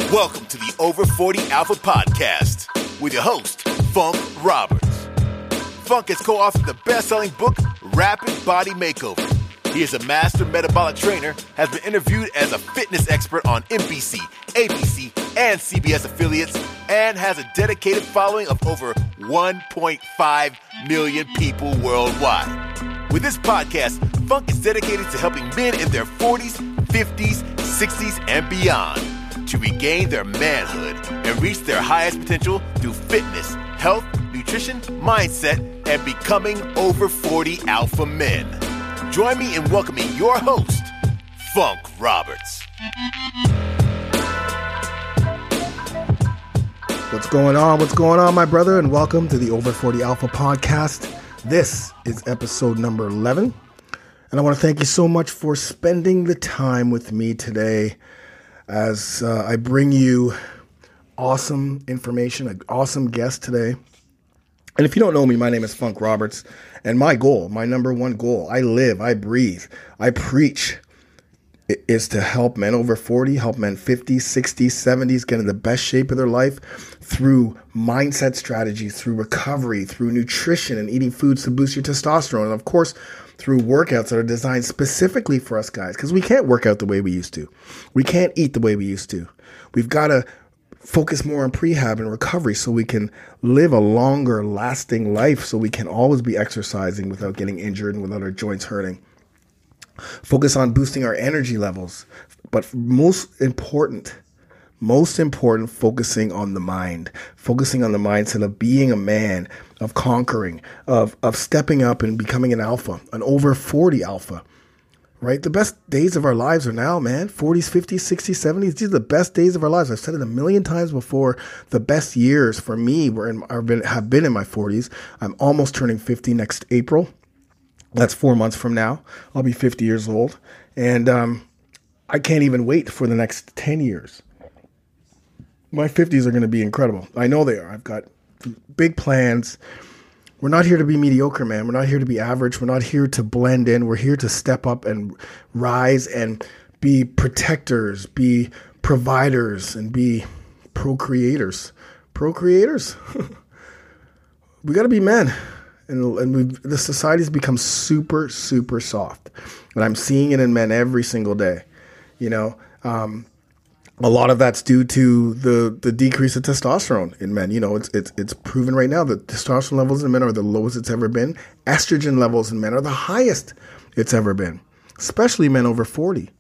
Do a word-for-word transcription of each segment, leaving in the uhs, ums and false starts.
Welcome to the Over forty Alpha Podcast with your host, Funk Roberts. Funk has co-authored the best-selling book, Rapid Body Makeover. He is a master metabolic trainer, has been interviewed as a fitness expert on N B C, A B C, and C B S affiliates, and has a dedicated following of over one point five million people worldwide. With this podcast, Funk is dedicated to helping men in their forties, fifties, sixties, and beyond to regain their manhood and reach their highest potential through fitness, health, nutrition, mindset, and becoming over forty alpha men. Join me in welcoming your host, Funk Roberts. What's going on? What's going on, my brother? And welcome to the Over forty Alpha Podcast. This is episode number eleven. And I want to thank you so much for spending the time with me today as uh, I bring you awesome information, an awesome guest today. And if you don't know me, my name is Funk Roberts. And my goal, my number one goal, I live, I breathe, I preach, is to help men over forty, help men fifties, sixties, seventies get in the best shape of their life through mindset strategies, through recovery, through nutrition and eating foods to boost your testosterone. And of course, through workouts that are designed specifically for us guys, because we can't work out the way we used to. We can't eat the way we used to. We've got to focus more on prehab and recovery so we can live a longer lasting life, so we can always be exercising without getting injured and without our joints hurting. Focus on boosting our energy levels. But most important, most important, focusing on the mind, focusing on the mindset of being a man, of conquering, of, of stepping up and becoming an alpha, an over forty alpha, right? The best days of our lives are now, man. forties, fifties, sixties, seventies. These are the best days of our lives. I've said it a million times before. The best years for me were in, have been, have been in my forties. I'm almost turning fifty next April. That's four months from now. I'll be fifty years old. And um, I can't even wait for the next ten years. My fifties are going to be incredible. I know they are. I've got big plans. We're not here to be mediocre, man. We're not here to be average. We're not here to blend in. We're here to step up and rise and be protectors, be providers, and be procreators. Procreators? We got to be men. And, and we've, the society's become super, super soft. And I'm seeing it in men every single day. You know, um, a lot of that's due to the, the decrease of testosterone in men. You know, it's it's it's proven right now that testosterone levels in men are the lowest it's ever been. Estrogen levels in men are the highest it's ever been, especially men over forty.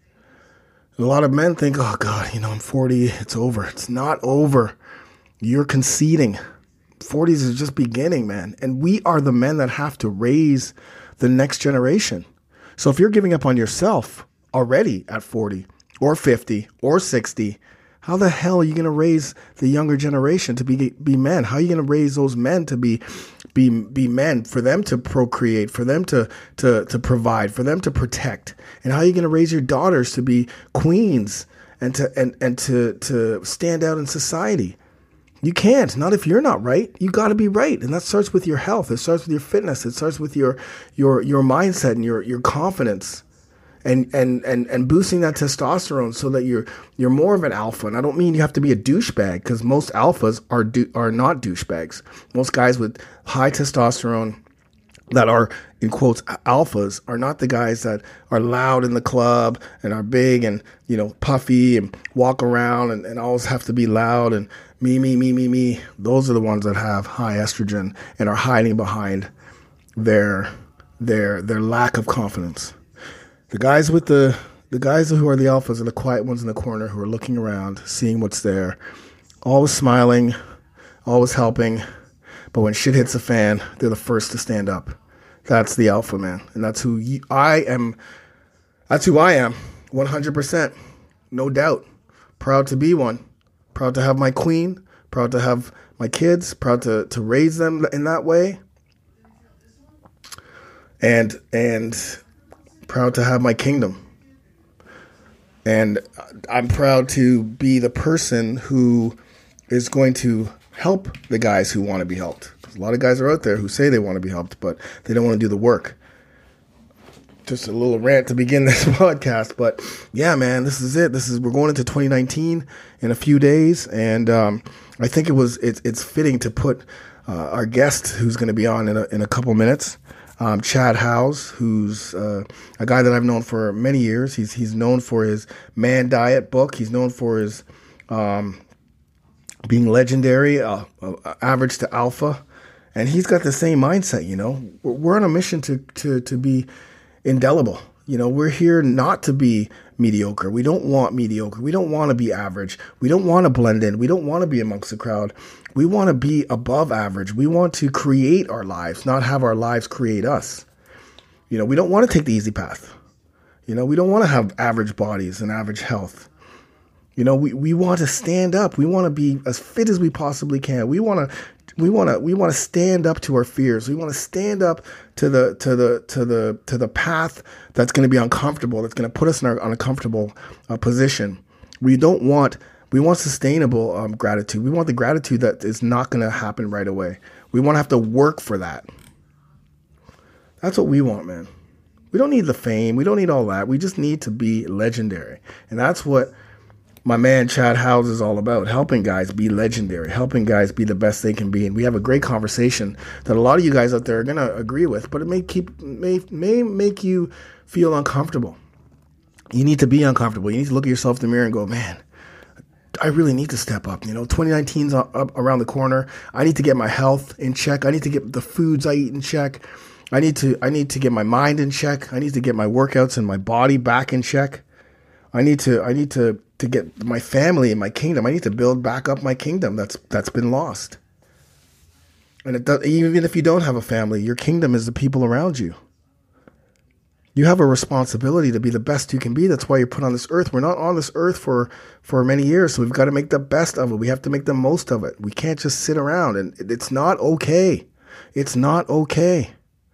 And a lot of men think, oh, God, you know, I'm forty, it's over. It's not over. You're conceding. forties is just beginning, man. And we are the men that have to raise the next generation. So if you're giving up on yourself already at forty, or fifty, or sixty, how the hell are you going to raise the younger generation to be be men? How are you going to raise those men to be be be men, for them to procreate, for them to to to provide, for them to protect? And how are you going to raise your daughters to be queens and to and and to to stand out in society? You can't, not if you're not right. You got to be right. And that starts with your health. It starts with your fitness. It starts with your your your mindset and your your confidence. And, and and and boosting that testosterone so that you're you're more of an alpha. And I don't mean you have to be a douchebag, because most alphas are do, are not douchebags. Most guys with high testosterone that are, in quotes, alphas are not the guys that are loud in the club and are big and, you know, puffy and walk around and, and always have to be loud and me, me, me, me, me. Those are the ones that have high estrogen and are hiding behind their their their lack of confidence. The guys with the the guys who are the alphas are the quiet ones in the corner who are looking around, seeing what's there, always smiling, always helping. But when shit hits the fan, they're the first to stand up. That's the alpha, man. And that's who you, I am. That's who I am. one hundred percent. No doubt. Proud to be one. Proud to have my queen. Proud to have my kids. Proud to, to raise them in that way. And, and, proud to have my kingdom. And I'm proud to be the person who is going to help the guys who want to be helped. A lot of guys are out there who say they want to be helped, but they don't want to do the work. just a little rant to begin this podcast, but yeah, man, this is it. This is we're going into twenty nineteen in a few days, and um, I think it was it's it's fitting to put uh, our guest, who's going to be on in a, in a couple minutes, um, Chad Howes, who's uh, a guy that I've known for many years. He's he's known for his Man Diet book. He's known for his um, being legendary, uh, uh, average to alpha, and he's got the same mindset. You know, we're, we're on a mission to to to be indelible. You know, we're here not to be mediocre. We don't want mediocre. We don't want to be average. We don't want to blend in. We don't want to be amongst the crowd. We want to be above average. We want to create our lives, not have our lives create us. You know, we don't want to take the easy path. You know, we don't want to have average bodies and average health. You know, we, we want to stand up. We want to be as fit as we possibly can. We want to we want to we want to stand up to our fears. We want to stand up to the to the to the to the path that's going to be uncomfortable. That's going to put us in our uncomfortable uh, position. We don't want we want sustainable um, gratitude. We want the gratitude that is not going to happen right away. We want to have to work for that. That's what we want, man. We don't need the fame. We don't need all that. We just need to be legendary, and that's what my man Chad Howes is all about, helping guys be legendary, helping guys be the best they can be. And we have a great conversation that a lot of you guys out there are going to agree with, but it may keep may may make you feel uncomfortable. You need to be uncomfortable. You need to look at yourself in the mirror and go, man, I really need to step up. You know, twenty nineteen's up around the corner. I need to get my health in check. I need to get the foods I eat in check. I need to I need to get my mind in check. I need to get my workouts and my body back in check. I need to I need to to get my family and my kingdom. I need to build back up my kingdom that's that's been lost. And it does, even if you don't have a family, your kingdom is the people around you. You have a responsibility to be the best you can be. That's why you're put on this earth. We're not on this earth for, for many years, so we've got to make the best of it. We have to make the most of it. We can't just sit around, and it's not okay. It's not okay.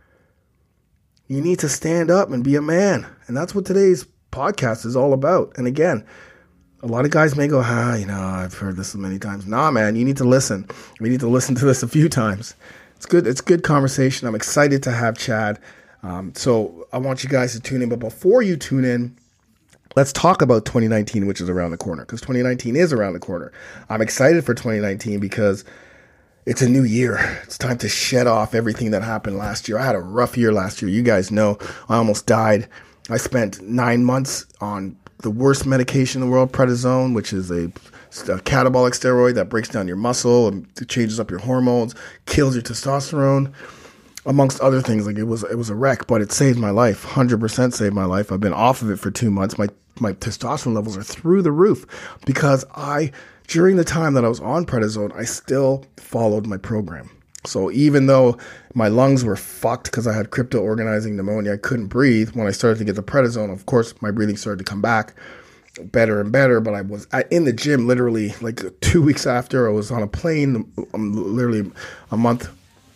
You need to stand up and be a man, and that's what today's podcast is all about. And again, a lot of guys may go, ah, you know, I've heard this so many times. Nah, man, you need to listen. We need to listen to this a few times. It's good. It's good conversation. I'm excited to have Chad. Um, so I want you guys to tune in. But before you tune in, let's talk about twenty nineteen, which is around the corner, because twenty nineteen is around the corner. I'm excited for twenty nineteen because it's a new year. It's time to shed off everything that happened last year. I had a rough year last year. You guys know I almost died. I spent nine months on the worst medication in the world, prednisone, which is a, a catabolic steroid that breaks down your muscle and changes up your hormones, kills your testosterone, amongst other things. Like it was, it was a wreck, but it saved my life. one hundred percent saved my life. I've been off of it for two months. My my testosterone levels are through the roof because I, during the time that I was on prednisone, I still followed my program. So even though my lungs were fucked because I had crypto organizing pneumonia, I couldn't breathe. When I started to get the prednisone, of course, my breathing started to come back better and better. But I was in the gym literally like two weeks after. I was on a plane, um, literally a month,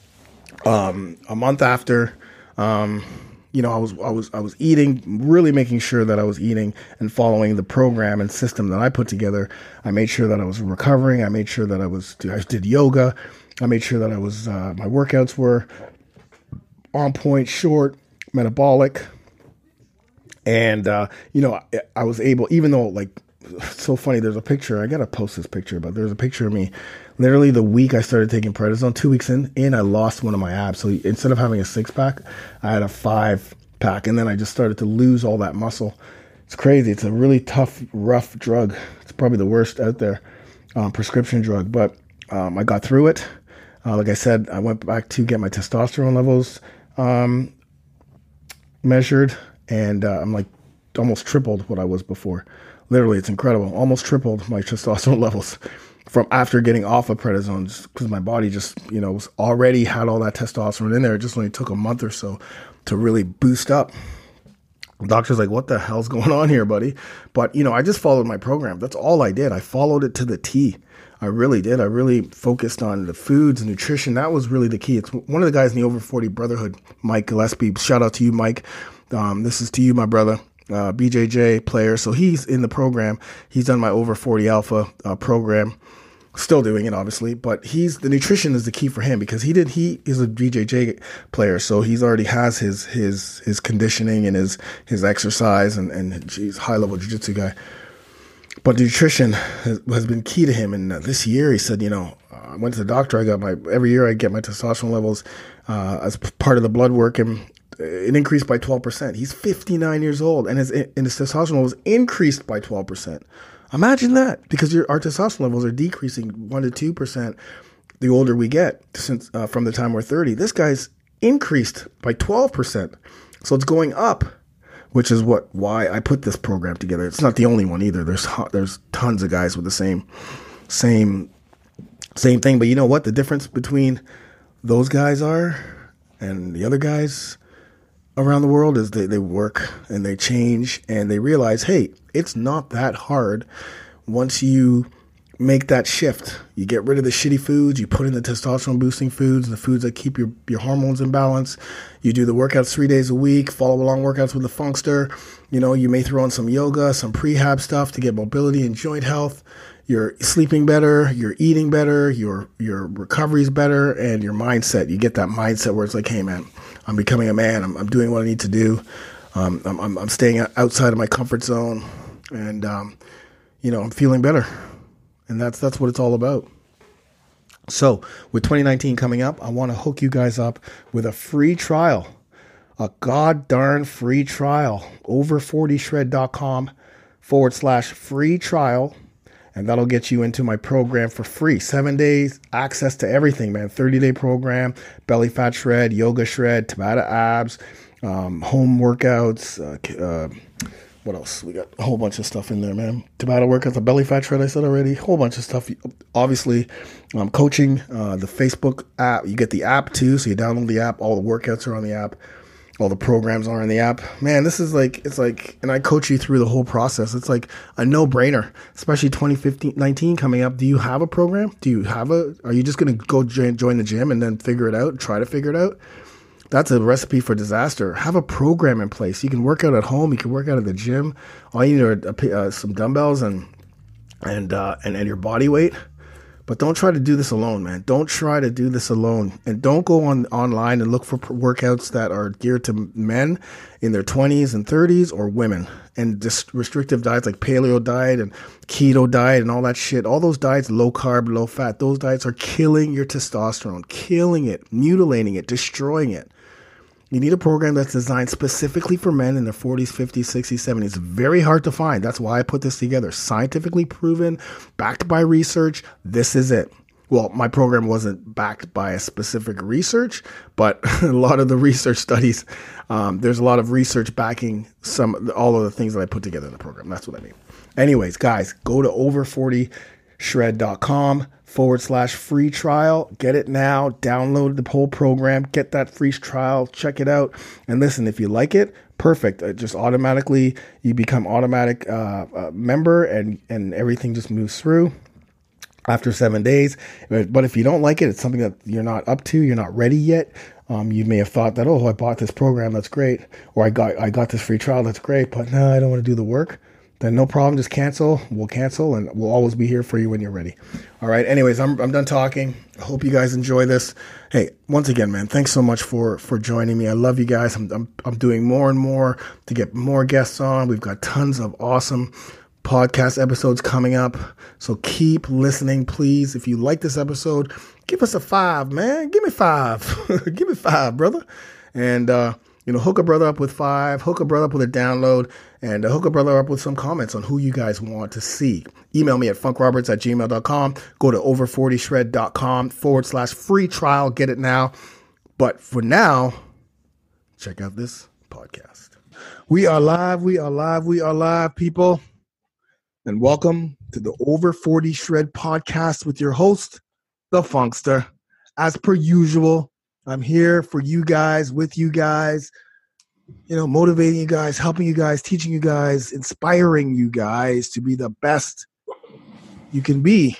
um, a month after. Um, you know, I was I was I was eating, really making sure that I was eating and following the program and system that I put together. I made sure that I was recovering. I made sure that I was I did yoga. I made sure that I was, uh, my workouts were on point, short, metabolic. And, uh, you know, I, I was able, even though, like, it's so funny, there's a picture, I got to post this picture, but there's a picture of me. Literally the week I started taking prednisone, two weeks in, in, I lost one of my abs. So instead of having a six pack, I had a five pack. And then I just started to lose all that muscle. It's crazy. It's a really tough, rough drug. It's probably the worst out there, um, prescription drug. But um, I got through it. Uh, like I said, I went back to get my testosterone levels um, measured, and uh, I'm like almost tripled what I was before. Literally, it's incredible. Almost tripled my testosterone levels from after getting off of prednisone, because my body just, you know, was already had all that testosterone in there. It just only took a month or so to really boost up. The doctor's like, what the hell's going on here, buddy? But, you know, I just followed my program. That's all I did. I followed it to the T. I really did. I really focused on the foods and nutrition. That was really the key. It's one of the guys in the Over forty Brotherhood, Mike Gillespie. Shout out to you, Mike. Um, this is to you, my brother, uh, B J J player. So he's in the program. He's done my Over forty Alpha uh, program. Still doing it, obviously, but he's the nutrition is the key for him because he did he is a B J J player, so he's already has his his his conditioning and his his exercise and and he's high level jiu-jitsu guy. But nutrition has, has been key to him. And uh, this year, he said, you know, I went to the doctor. I got my every year I get my testosterone levels uh, as part of the blood work, and it increased by twelve percent. He's fifty-nine years old, and his and his testosterone levels increased by twelve percent. Imagine that, because your, our testosterone levels are decreasing one to two percent the older we get since uh, from the time we're thirty. This guy's increased by twelve percent. So it's going up, which is what why I put this program together. It's not the only one either. There's there's tons of guys with the same same same thing. But you know what? The difference between those guys are and the other guys around the world is they, they work and they change and they realize, hey, it's not that hard once you make that shift. You get rid of the shitty foods, you put in the testosterone boosting foods, the foods that keep your, your hormones in balance. You do the workouts three days a week, follow along workouts with the Funkster. You know, you may throw in some yoga, some prehab stuff to get mobility and joint health. You're sleeping better, you're eating better, your your recovery's better, and your mindset. You get that mindset where it's like, hey man, I'm becoming a man. I'm, I'm doing what I need to do. Um, I'm, I'm, I'm staying outside of my comfort zone, and um, you know, I'm feeling better. And that's that's what it's all about. So with twenty nineteen coming up, I want to hook you guys up with a free trial, a god darn free trial, over forty shred dot com forward slash free trial. And that'll get you into my program for free. Seven days, access to everything, man. thirty-day program, belly fat shred, yoga shred, Tabata abs, um, home workouts. Uh, uh, what else? We got a whole bunch of stuff in there, man. Tabata workouts, the belly fat shred, I said already. A whole bunch of stuff. Obviously, um, coaching, uh, the Facebook app. You get the app too, so you download the app. All the workouts are on the app. All the programs are in the app. Man, this is like, it's like, and I coach you through the whole process. It's like a no-brainer, especially twenty fifteen, nineteen coming up. Do you have a program? Do you have a, are you just going to go join, join the gym and then figure it out, try to figure it out? That's a recipe for disaster. Have a program in place. You can work out at home. You can work out at the gym. All you need are uh, some dumbbells and, and, uh, and, and your body weight. But don't try to do this alone, man. Don't try to do this alone. And don't go on online and look for workouts that are geared to men in their twenties and thirties or women. And just restrictive diets like paleo diet and keto diet and all that shit. All those diets, low carb, low fat, those diets are killing your testosterone, killing it, mutilating it, destroying it. You need a program that's designed specifically for men in their forties, fifties, sixties, seventies. It's very hard to find. That's why I put this together. Scientifically proven, backed by research. This is it. Well, my program wasn't backed by a specific research, but a lot of the research studies, um, there's a lot of research backing some all of the things that I put together in the program. That's what I mean. Anyways, guys, go to over forty shred dot com forward slash free trial. Get it now. Download the whole program. Get that free trial. Check it out. And listen, if you like it, perfect. It just automatically, you become automatic uh, uh, member and, and everything just moves through after seven days. But if you don't like it, it's something that you're not up to, you're not ready yet. Um, you may have thought that, oh, I bought this program. That's great. Or I got, I got this free trial. That's great. But no, I don't want to do the work. Then no problem, just cancel. We'll cancel, and we'll always be here for you when you're ready. All right. Anyways, I'm I'm done talking. I hope you guys enjoy this. Hey, once again, man, thanks so much for for joining me. I love you guys. I'm I'm I'm doing more and more to get more guests on. We've got tons of awesome podcast episodes coming up. So keep listening, please. If you like this episode, give us a five, man. Give me five. Give me five, brother. And uh You know, hook a brother up with five, hook a brother up with a download, and uh, hook a brother up with some comments on who you guys want to see. Email me at funkroberts at gmail dot com. Go to over forty shred dot com forward slash free trial. Get it now. But for now, check out this podcast. We are live. We are live. We are live, people. And welcome to the Over forty Shred podcast with your host, the Funkster. As per usual, I'm here for you guys, with you guys, you know, motivating you guys, helping you guys, teaching you guys, inspiring you guys to be the best you can be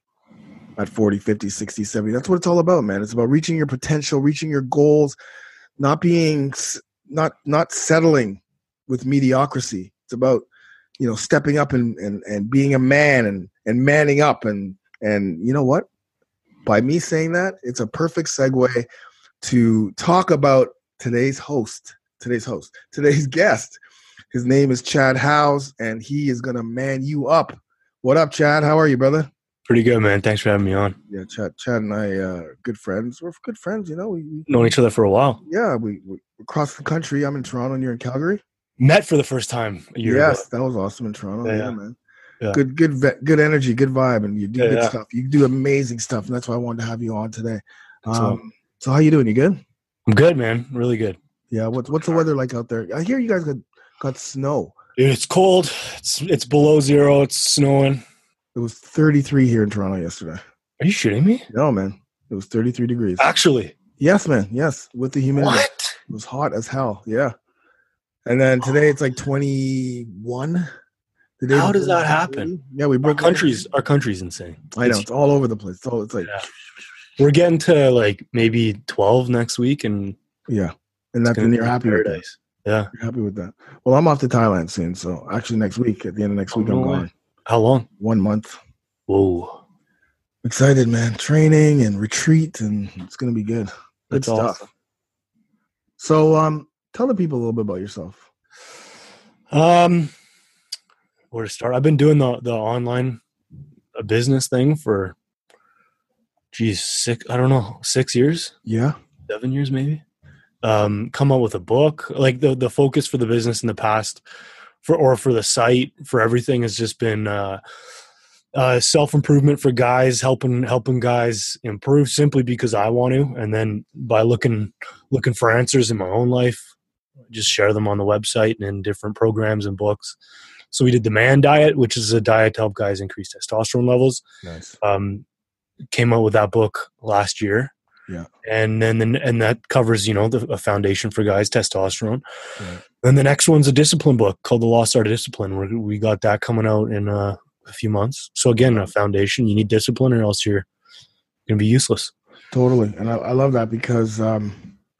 at forty, fifty, sixty, seventy. That's what it's all about, man. It's about reaching your potential, reaching your goals, not being, not, not settling with mediocrity. It's about, you know, stepping up and, and, and being a man and, and manning up and And you know what? By me saying that, it's a perfect segue to talk about today's host, today's host, today's guest. His name is Chad Howes, and he is going to man you up. What up, Chad? How are you, brother? Pretty good, man. Thanks for having me on. Yeah, Chad, Chad and I, uh, good friends. We're good friends, you know. We, we known each other for a while. Yeah, we, we across the country. I'm in Toronto, and you're in Calgary. Met for the first time a year yes, ago. That was awesome in Toronto. Yeah, yeah, yeah man. Yeah. Good, good, good energy, good vibe, and you do yeah, good yeah. stuff. You do amazing stuff, and that's why I wanted to have you on today. Um, so, how you doing? You good? I'm good, man. Really good. Yeah. What's what's the weather like out there? I hear you guys got got snow. Dude, it's cold. It's it's below zero. It's snowing. It was thirty-three here in Toronto yesterday. Are you shitting me? No, man. It was thirty-three degrees. Actually? Yes, man. Yes, with the humidity. What? It was hot as hell. Yeah. And then today it's like twenty-one. The day How does before that happen? Yeah, we Our broke country's our country's insane. I know It's, it's all over the place. It's all it's like yeah. We're getting to like maybe twelve next week, and yeah, and that's and you're happy paradise. with that. Yeah, you're happy with that. Well, I'm off to Thailand soon, so actually next week, at the end of next week, oh, I'm no gone. Way. How long? One month. Whoa. Excited, man. Training and retreat, and it's gonna be good. Good That's stuff. Awesome. So, um, tell the people a little bit about yourself. Um, where to start? I've been doing the the online uh, business thing for, geez, six. I don't know, six years. Yeah, seven years maybe. Um, come up with a book. Like the the focus for the business in the past, for or for the site, for everything has just been uh, uh, self improvement for guys, helping helping guys improve simply because I want to, and then by looking looking for answers in my own life, just share them on the website and in different programs and books. So we did the Man Diet, which is a diet to help guys increase testosterone levels. Nice. Um, came out with that book last year. Yeah. And then, then and that covers, you know, the a foundation for guys, testosterone. Right. Then the next one's a discipline book called The Lost Art of Discipline. We're, we got that coming out in uh, a few months. So again, a foundation, you need discipline or else you're going to be useless. Totally. And I, I love that because, um,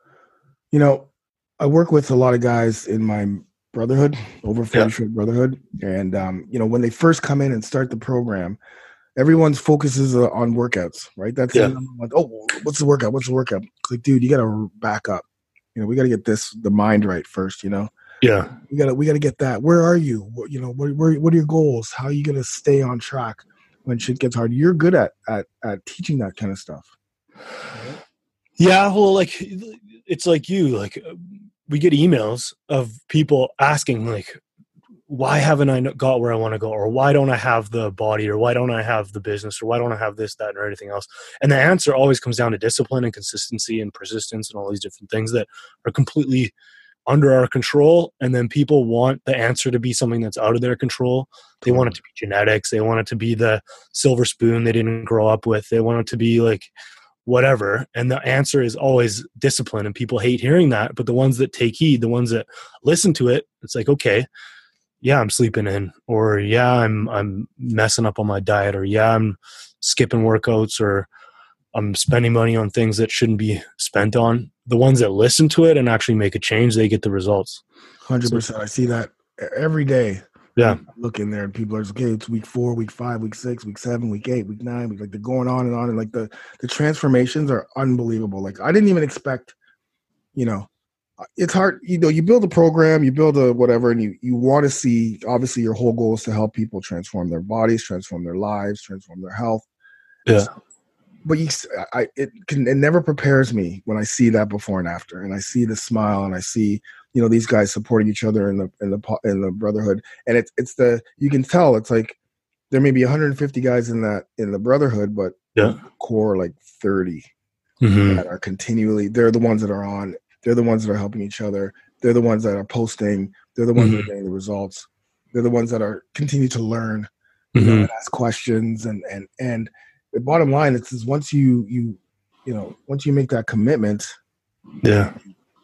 you know, I work with a lot of guys in my brotherhood, over forty yeah. brotherhood. And, um, you know, when they first come in and start the program, everyone's focuses on workouts, right? That's yeah. like, oh, what's the workout? What's the workout? It's like, dude, you got to back up. You know, we got to get this, the mind right first, you know? Yeah. We got to, we got to get that. Where are you? What, you know, what, where, what are your goals? How are you going to stay on track when shit gets hard? You're good at, at, at teaching that kind of stuff. Right? Yeah. Well, like, it's like you, like we get emails of people asking like, why haven't I got where I want to go? Or why don't I have the body? Or why don't I have the business? Or why don't I have this, that, or anything else? And the answer always comes down to discipline and consistency and persistence and all these different things that are completely under our control. And then people want the answer to be something that's out of their control. They want it to be genetics. They want it to be the silver spoon they didn't grow up with. They want it to be like whatever. And the answer is always discipline. And people hate hearing that. But the ones that take heed, the ones that listen to it, it's like, okay, yeah, I'm sleeping in, or yeah, I'm I'm messing up on my diet, or yeah, I'm skipping workouts, or I'm spending money on things that shouldn't be spent on. The ones that listen to it and actually make a change, they get the results. one hundred percent. So, I see that every day. Yeah. I look in there and people are like, okay, it's week four, week five, week six, week seven, week eight, week nine. Week, like they're going on and on. And like the, the transformations are unbelievable. Like I didn't even expect, you know, it's hard, you know, you build a program, you build a whatever, and you, you want to see, obviously your whole goal is to help people transform their bodies, transform their lives, transform their health. Yeah. But you, I, it can, it never prepares me when I see that before and after, and I see the smile, and I see, you know, these guys supporting each other in the, in the, in the brotherhood. And it's, it's the, you can tell it's like, there may be one hundred fifty guys in that, in the brotherhood, but yeah, core like thirty mm-hmm. that are continually, they're the ones that are on. They're the ones that are helping each other. They're the ones that are posting. They're the ones mm-hmm. that are getting the results. They're the ones that are continue to learn, you mm-hmm. know, and ask questions. And and and the bottom line is, once you you you know once you make that commitment, yeah,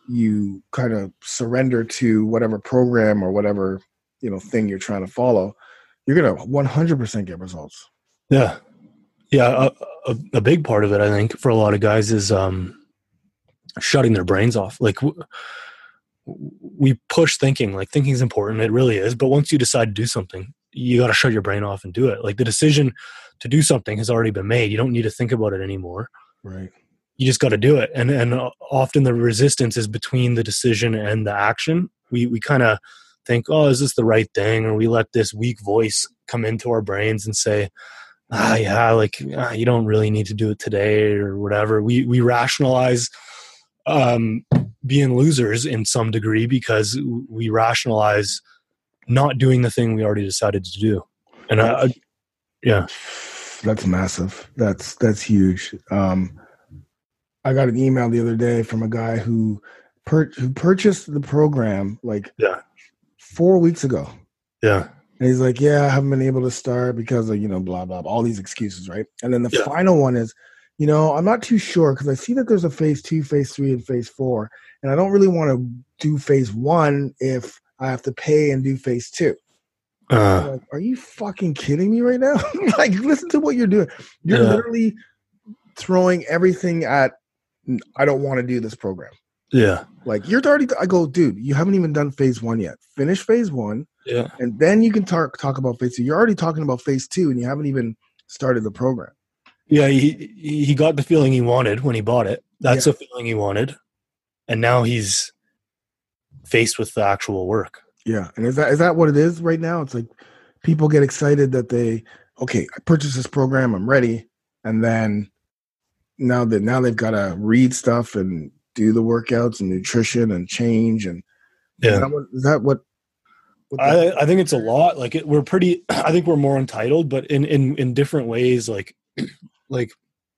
you kind of surrender to whatever program or whatever you know thing you're trying to follow. You're gonna one hundred percent get results. Yeah, yeah. A, a, a big part of it, I think, for a lot of guys is um. shutting their brains off. Like w- we push thinking, like thinking is important. It really is. But once you decide to do something, you got to shut your brain off and do it. Like the decision to do something has already been made. You don't need to think about it anymore. Right. You just got to do it. And and often the resistance is between the decision and the action. We we kind of think, oh, is this the right thing? Or we let this weak voice come into our brains and say, ah, yeah, like ah, you don't really need to do it today or whatever. We we rationalize um, being losers in some degree because we rationalize not doing the thing we already decided to do. And I, I yeah, that's massive. That's that's huge. Um, I got an email the other day from a guy who per- who purchased the program like yeah. four weeks ago. Yeah. And he's like, yeah, I haven't been able to start because of, you know, blah, blah, blah, all these excuses, right? And then the yeah. final one is, you know, I'm not too sure because I see that there's a phase two, phase three, and phase four. And I don't really want to do phase one if I have to pay and do phase two. Uh, Like, are you fucking kidding me right now? Like, listen to what you're doing. You're yeah. literally throwing everything at, I don't want to do this program. Yeah. Like, you're already, I go, dude, you haven't even done phase one yet. Finish phase one. Yeah. And then you can talk talk about phase two. You're already talking about phase two and you haven't even started the program. Yeah. He, he got the feeling he wanted when he bought it. That's Yeah. the feeling he wanted. And now he's faced with the actual work. Yeah. And is that is that what it is right now? It's like people get excited that they, okay, I purchased this program, I'm ready. And then now that now they've got to read stuff and do the workouts and nutrition and change. And yeah. is that what, is that what I, I think it's a lot. Like it, we're pretty, I think we're more entitled, but in, in, in different ways, like, like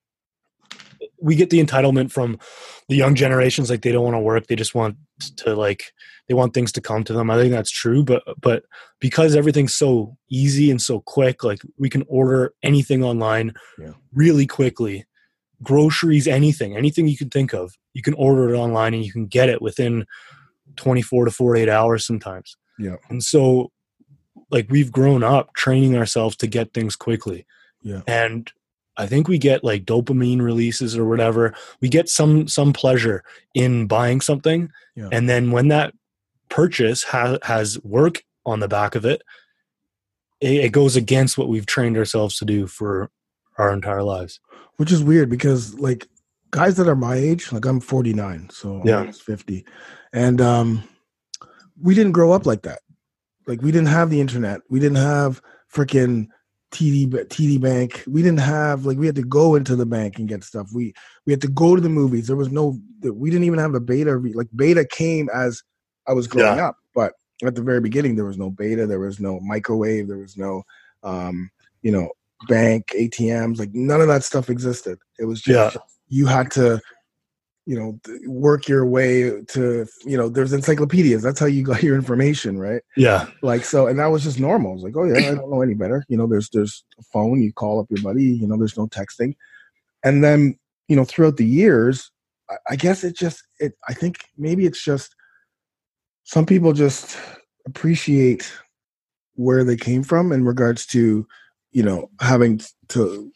we get the entitlement from the young generations. Like they don't want to work. They just want to like, they want things to come to them. I think that's true. But, but because everything's so easy and so quick, like we can order anything online yeah. really quickly, groceries, anything, anything you can think of, you can order it online and you can get it within twenty-four to forty-eight hours sometimes. Yeah. And so like we've grown up training ourselves to get things quickly. Yeah. And I think we get like dopamine releases or whatever. We get some some pleasure in buying something. Yeah. And then when that purchase ha- has work on the back of it, it, it goes against what we've trained ourselves to do for our entire lives. Which is weird because like guys that are my age, like I'm forty-nine, so I'm yeah. almost fifty. And um we didn't grow up like that. Like we didn't have the internet. We didn't have freaking T D T D bank. We didn't have like we had to go into the bank and get stuff. We we had to go to the movies. There was no. We didn't even have a beta. Like beta came as I was growing yeah. up, but at the very beginning there was no beta. There was no microwave. There was no, um, you know, bank A T Ms. Like none of that stuff existed. It was just yeah. you had to. You know, work your way to, you know, there's encyclopedias. That's how you got your information, right? Yeah. Like, so, and that was just normal. I was like, oh yeah, I don't know any better. You know, there's, there's a phone, you call up your buddy, you know, there's no texting. And then, you know, throughout the years, I, I guess it just, it, I think maybe it's just, some people just appreciate where they came from in regards to, you know, having to,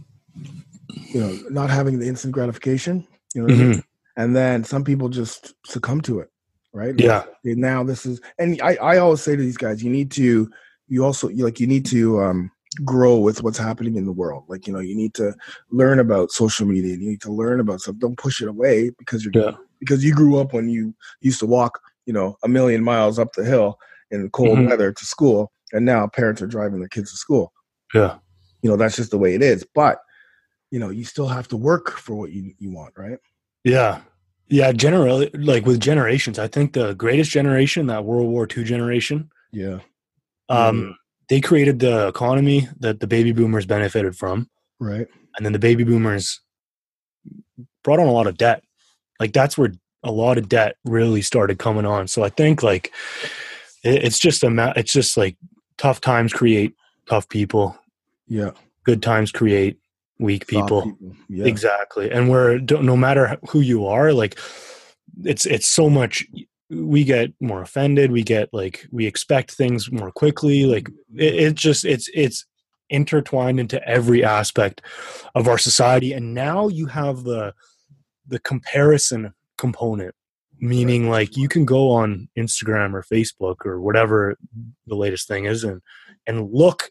you know, not having the instant gratification. You know, mm-hmm. and then some people just succumb to it, right? Like, yeah. Now this is, and I, I always say to these guys, you need to, you also, you like, you need to um, grow with what's happening in the world. Like, you know, you need to learn about social media. You need to learn about stuff. Don't push it away because you're, yeah. because you grew up when you used to walk, you know, a million miles up the hill in cold mm-hmm. weather to school. And now parents are driving their kids to school. Yeah. You know, that's just the way it is. But, you know, you still have to work for what you, you want, right? Yeah. Yeah. Generally, like with generations, I think the greatest generation, that World War Two generation, yeah, um, yeah. they created the economy that the baby boomers benefited from. Right. And then the baby boomers brought on a lot of debt. Like that's where a lot of debt really started coming on. So I think like it, it's just a, it's just like tough times create tough people. Yeah. Good times create weak people. people. Yeah. Exactly. And we're, no matter who you are, like it's, it's so much, we get more offended. We get like, we expect things more quickly. Like it, it just, it's, it's intertwined into every aspect of our society. And now you have the, the comparison component, meaning right. like you can go on Instagram or Facebook or whatever the latest thing is and, and look at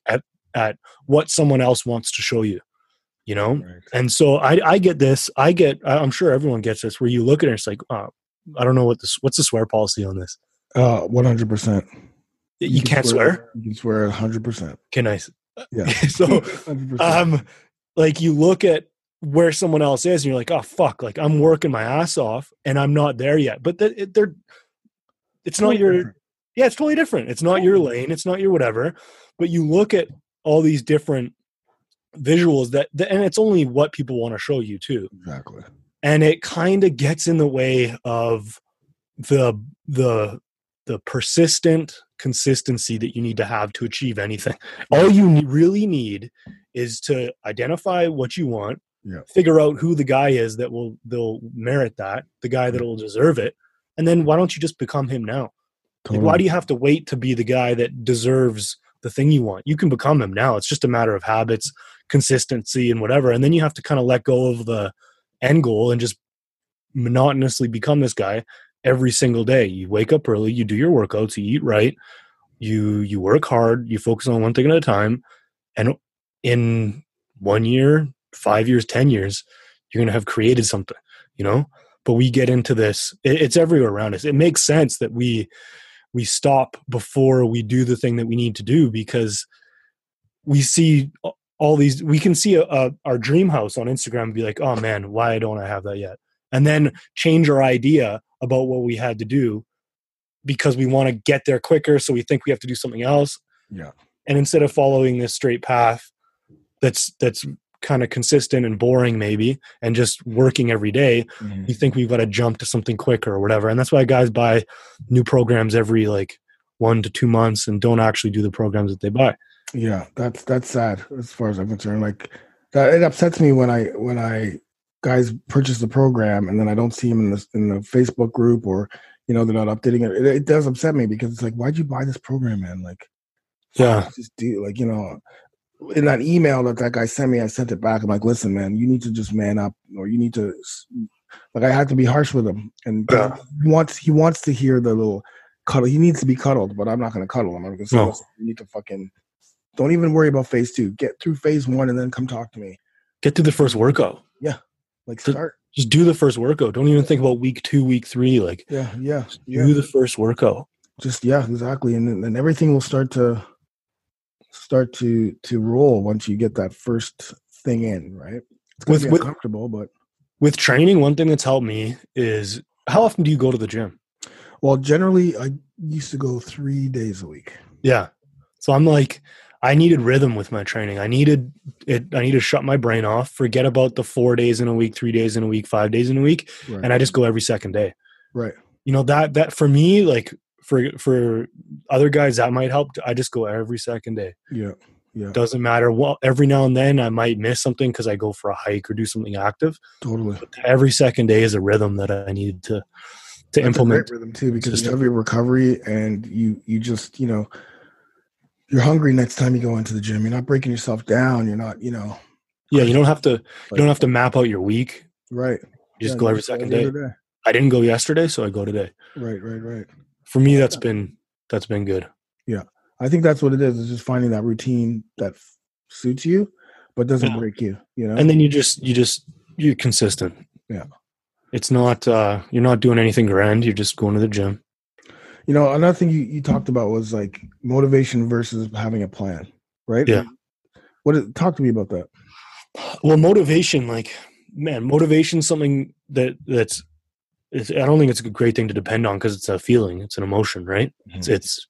at what someone else wants to show you, you know? Right. And so I, I get this, I get, I'm sure everyone gets this, where you look at it and it's like, oh, I don't know what this, what's the swear policy on this? Uh, one hundred percent. You, You can can't swear. swear? You can swear one hundred percent. Can I? Yeah. So, one hundred percent. um, like you look at where someone else is and you're like, oh, fuck, like I'm working my ass off and I'm not there yet. But th- it, they're, it's not Totally your, different. yeah, it's totally different. It's not your lane. It's not your whatever. But you look at all these different visuals that, that and it's only what people want to show you too. Exactly. And it kind of gets in the way of the, the, the persistent consistency that you need to have to achieve anything. All you ne- really need is to identify what you want, Yeah. figure out who the guy is that will they'll merit that, the guy that will deserve it, and then why don't you just become him now? Totally. Like, why do you have to wait to be the guy that deserves the thing you want? You can become him now. It's just a matter of habits, consistency, and whatever. And then you have to kind of let go of the end goal and just monotonously become this guy every single day. You wake up early, you do your workouts, you eat right, you you work hard, you focus on one thing at a time, and in one year, five years, ten years, you're going to have created something, you know? But we get into this, it, it's everywhere around us. It makes sense that we we stop before we do the thing that we need to do, because we see all these, we can see a, a, our dream house on Instagram and be like, oh man, why don't I have that yet? And then change our idea about what we had to do because we want to get there quicker. So we think we have to do something else. Yeah. And instead of following this straight path that's, that's kind of consistent and boring maybe, and just working every day, Mm-hmm. we think we've got to jump to something quicker or whatever. And that's why guys buy new programs every like one to two months and don't actually do the programs that they buy. Yeah, that's that's sad as far as I'm concerned. Like that, it upsets me when I when I guys purchase the program and then I don't see them in the in the Facebook group, or you know they're not updating it. It, it does upset me because it's like, why'd you buy this program, man? Like, Yeah. just do like you know. In that email that that guy sent me, I sent it back. I'm like, listen, man, you need to just man up, or you need to, like, I had to be harsh with him. And Yeah. he wants he wants to hear the little cuddle. He needs to be cuddled, but I'm not going to cuddle him. I'm going to say, No. listen, you need to fucking, don't even worry about phase two. Get through phase one and then come talk to me. Get through the first workout. Like, Just- start. Just do the first workout. Don't even think about week two, week three. Like, Yeah, yeah, do yeah. the first workout. Just, yeah, exactly. And then and everything will start to, start to, to roll once you get that first thing in, right? It's going With- to be with- uncomfortable, but. With training, one thing that's helped me is, how often do you go to the gym? Well, generally, I used to go three days a week. Yeah. So I'm like, I needed rhythm with my training. I needed it. I need to shut my brain off, forget about the four days in a week, three days in a week, five days in a week. Right. And I just go every second day. right. You know, that, that for me, like for, for other guys that might help. I just go every second day. Yeah. Yeah. Doesn't matter what, every now and then I might miss something because I go for a hike or do something active. Totally. Every second day is a rhythm that I needed to, to That's implement. a great rhythm too, because you system. have your recovery and you you just you know you're hungry next time you go into the gym. You're not breaking yourself down. You're not you know Yeah. You don't have to, you like, don't have to map out your week. right. You just Yeah, go every just go second every day. other day. I didn't go yesterday, so I go today. Right. Right. Right. For me, that's been that's been good. I think that's what it is. It's just finding that routine that f- suits you, but doesn't Yeah. break you. You know. And then you just you just you're consistent. Yeah. It's not uh you're not doing anything grand. You're just going to the gym. you know, another thing you, you talked about was like motivation versus having a plan, right? Yeah. What? Is, talk to me about that. Well, motivation, like man, motivation is something that that's. It's, I don't think it's a great thing to depend on because it's a feeling, it's an emotion, right? It's, it's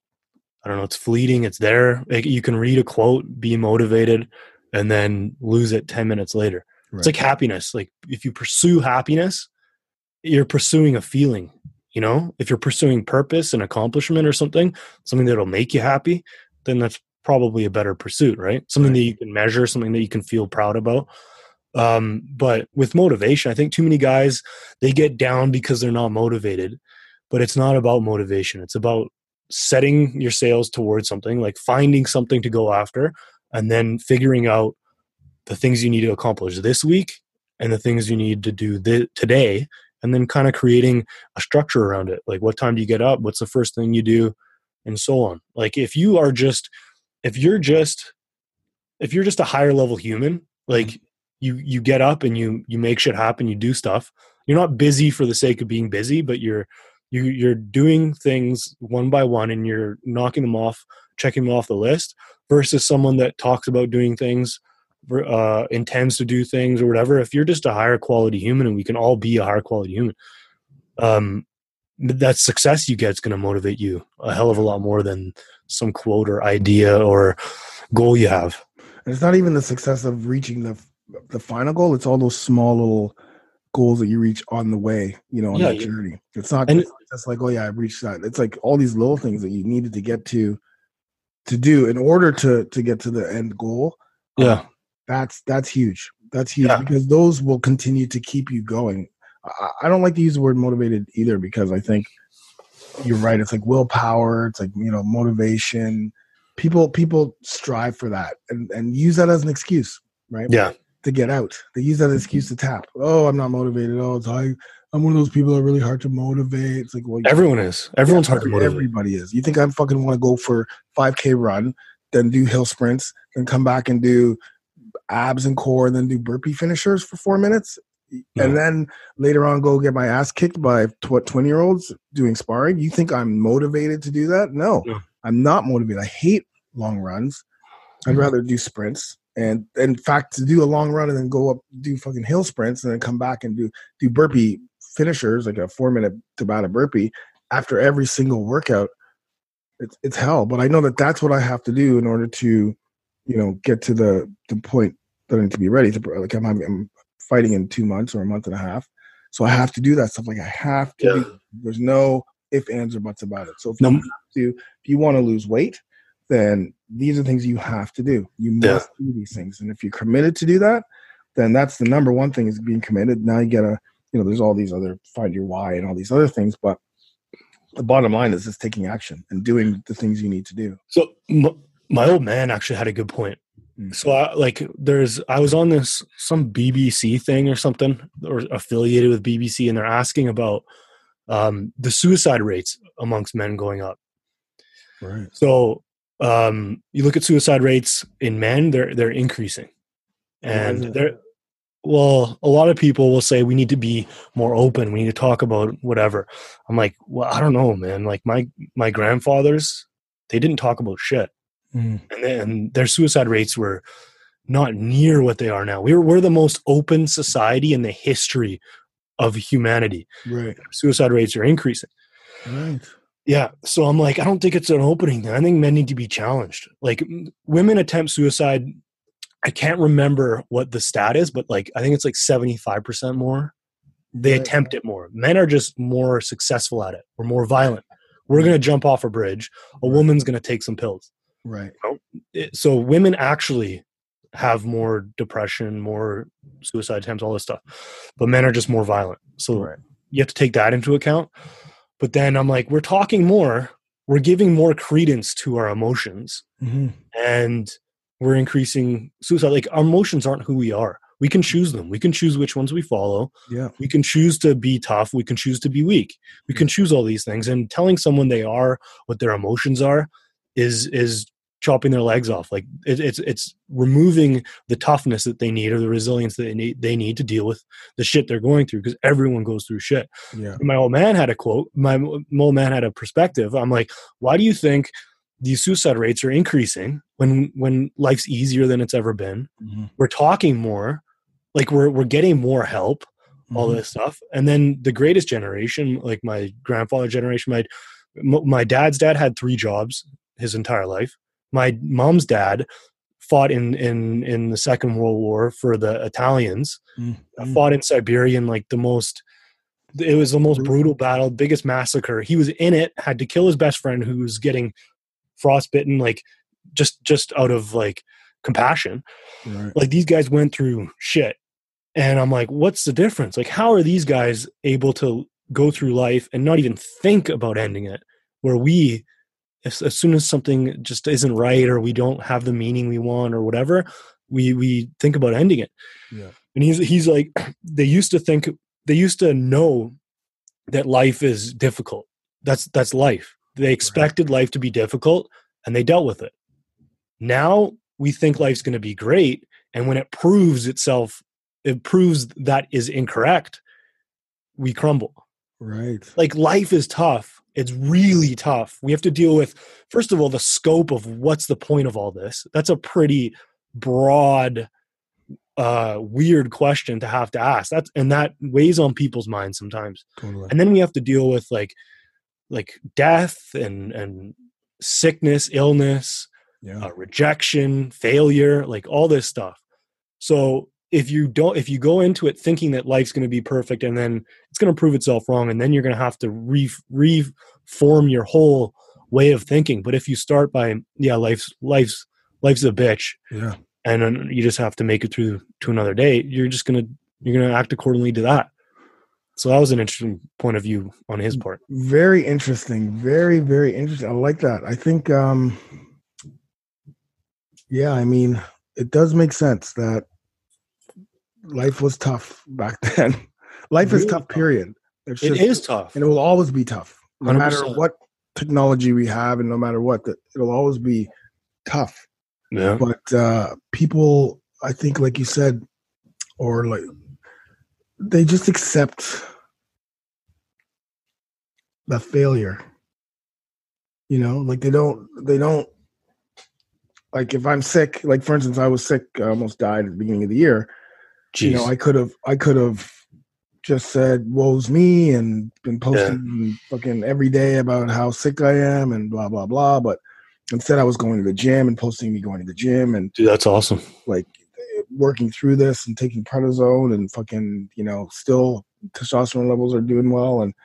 I don't know, it's fleeting, it's there. Like, you can read a quote, be motivated, and then lose it ten minutes later. Right. It's like happiness. Like if you pursue happiness, you're pursuing a feeling, you know? If you're pursuing purpose and accomplishment or something, something that'll make you happy, then that's probably a better pursuit, right? Something Right. that you can measure, something that you can feel proud about. Um, but with motivation, I think too many guys, they get down because they're not motivated, but it's not about motivation. It's about setting your sails towards something, like finding something to go after, and then figuring out the things you need to accomplish this week and the things you need to do th- today, and then kind of creating a structure around it. Like, what time do you get up? What's the first thing you do? And so on. Like, if you are just, if you're just if you're just a higher level human, like mm-hmm. you you get up and you you make shit happen, you do stuff. You're not busy for the sake of being busy, but you're you you're doing things one by one and you're knocking them off, checking them off the list, versus someone that talks about doing things, uh, intends to do things or whatever. If you're just a higher quality human, and we can all be a higher quality human, um, that success you get is going to motivate you a hell of a lot more than some quote or idea or goal you have. And it's not even the success of reaching the the final goal. It's all those small little goals that you reach on the way, you know, on yeah, that journey. It's not just, just like, oh yeah, I reached that. It's like all these little things that you needed to get to, to do in order to, to get to the end goal. Yeah. Um, that's, that's huge. That's huge yeah. because those will continue to keep you going. I, I don't like to use the word motivated either, because I think you're right. It's like willpower. It's like, you know, motivation. People, people strive for that and, and use that as an excuse, right? Yeah. To get out. They use that as an excuse to tap. Oh, I'm not motivated. Oh, it's I, I'm one of those people that are really hard to motivate. It's like, well, everyone is. Everyone's yeah, hard to motivate. Everybody is. You think I fucking want to go for five K run, then do hill sprints, then come back and do abs and core, and then do burpee finishers for four minutes? No. And then later on go get my ass kicked by twenty-year-olds doing sparring? You think I'm motivated to do that? No, no. I'm not motivated. I hate long runs. I'd mm-hmm. rather do sprints. And in fact, to do a long run and then go up, do fucking hill sprints, and then come back and do do burpee finishers, like a four minute Tabata burpee after every single workout, it's it's hell. But I know that that's what I have to do in order to, you know, get to the the point that I need to be ready to. Like I'm, I'm fighting in two months or a month and a half, so I have to do that stuff. Like I have to. Yeah. Do, there's no ifs, ands, or buts about it. So if you no. have to, if you want to lose weight, then these are things you have to do. You must yeah. do these things. And if you're committed to do that, then that's the number one thing, is being committed. Now you gotta, you know, there's all these other, find your why and all these other things. But the bottom line is just taking action and doing the things you need to do. So m- my old man actually had a good point. Mm. So I, like there's, I was on this, some B B C thing or something, or affiliated with B B C, and they're asking about um, the suicide rates amongst men going up. Right. So, Um, you look at suicide rates in men, they're, they're increasing. And they're, well, a lot of people will say we need to be more open. We need to talk about whatever. I'm like, well, I don't know, man. Like my, my grandfathers, they didn't talk about shit. Mm. And then their suicide rates were not near what they are now. We're, we're the most open society in the history of humanity. Right. Suicide rates are increasing. Right. Yeah. So I'm like, I don't think it's an opening there. I think men need to be challenged. Like women attempt suicide. I can't remember what the stat is, but like, I think it's like seventy-five percent more. They right. attempt it more. Men are just more successful at it. We're more violent. We're going to jump off a bridge. A right. woman's going to take some pills. Right. So women actually have more depression, more suicide attempts, all this stuff, but men are just more violent. So right. you have to take that into account. But then I'm like, we're talking more, we're giving more credence to our emotions, mm-hmm. and we're increasing suicide. Like our emotions aren't who we are. We can choose them. We can choose which ones we follow. Yeah. We can choose to be tough. We can choose to be weak. We can choose all these things. And telling someone they are what their emotions are is, is chopping their legs off. Like it, it's, it's removing the toughness that they need, or the resilience that they need, they need to deal with the shit they're going through, because everyone goes through shit. Yeah. My old man had a quote, my, my old man had a perspective. I'm like, why do you think these suicide rates are increasing when, when life's easier than it's ever been? Mm-hmm. We're talking more, like we're, we're getting more help, mm-hmm. all this stuff. And then the greatest generation, like my grandfather generation, my, my dad's dad had three jobs his entire life. My mom's dad fought in, in, in the Second World War for the Italians, mm-hmm. fought in Siberia, in like the most, it was the most brutal battle, biggest massacre. He was in it, had to kill his best friend who was getting frostbitten, like just, just out of like compassion. Right. Like these guys went through shit. And I'm like, what's the difference? Like, how are these guys able to go through life and not even think about ending it? Where we, As, as soon as something just isn't right, or we don't have the meaning we want, or whatever, we we think about ending it. Yeah. And he's he's like, they used to think, they used to know that life is difficult. That's that's life. They expected right. life to be difficult, and they dealt with it. Now we think life's going to be great. And when it proves itself, it proves that is incorrect, we crumble. Right. Like life is tough. It's really tough. We have to deal with, first of all, the scope of what's the point of all this. That's a pretty broad, uh, weird question to have to ask. That's, and that weighs on people's minds sometimes. Totally. And then we have to deal with like, like death and, and sickness, illness, Yeah. uh, rejection, failure, like all this stuff. So if you don't, if you go into it thinking that life's going to be perfect and then it's going to prove itself wrong, and then you're going to have to re- reform your whole way of thinking. But if you start by, yeah, life's, life's, life's a bitch. Yeah. And then you just have to make it through to another day. You're just going to, you're going to act accordingly to that. So that was an interesting point of view on his part. Very interesting. Very, very interesting. I like that. I think, um, yeah, I mean, it does make sense that life was tough back then. Life Really is tough, tough. period. It's It just, is tough. and it will always be tough. No one hundred matter percent. what technology we have and no matter what, that it'll always be tough. Yeah. But uh, people, I think, like you said, or like, they just accept the failure. You know, like they don't, they don't, like if I'm sick, like for instance, I was sick, I almost died at the beginning of the year. Jeez. You know, I could have, I could have just said, woe's me, and been posting fucking every day about how sick I am and blah, blah, blah. But instead I was going to the gym and posting me going to the gym and Dude, that's awesome. like working through this and taking prednisone and fucking, you know, still testosterone levels are doing well. And,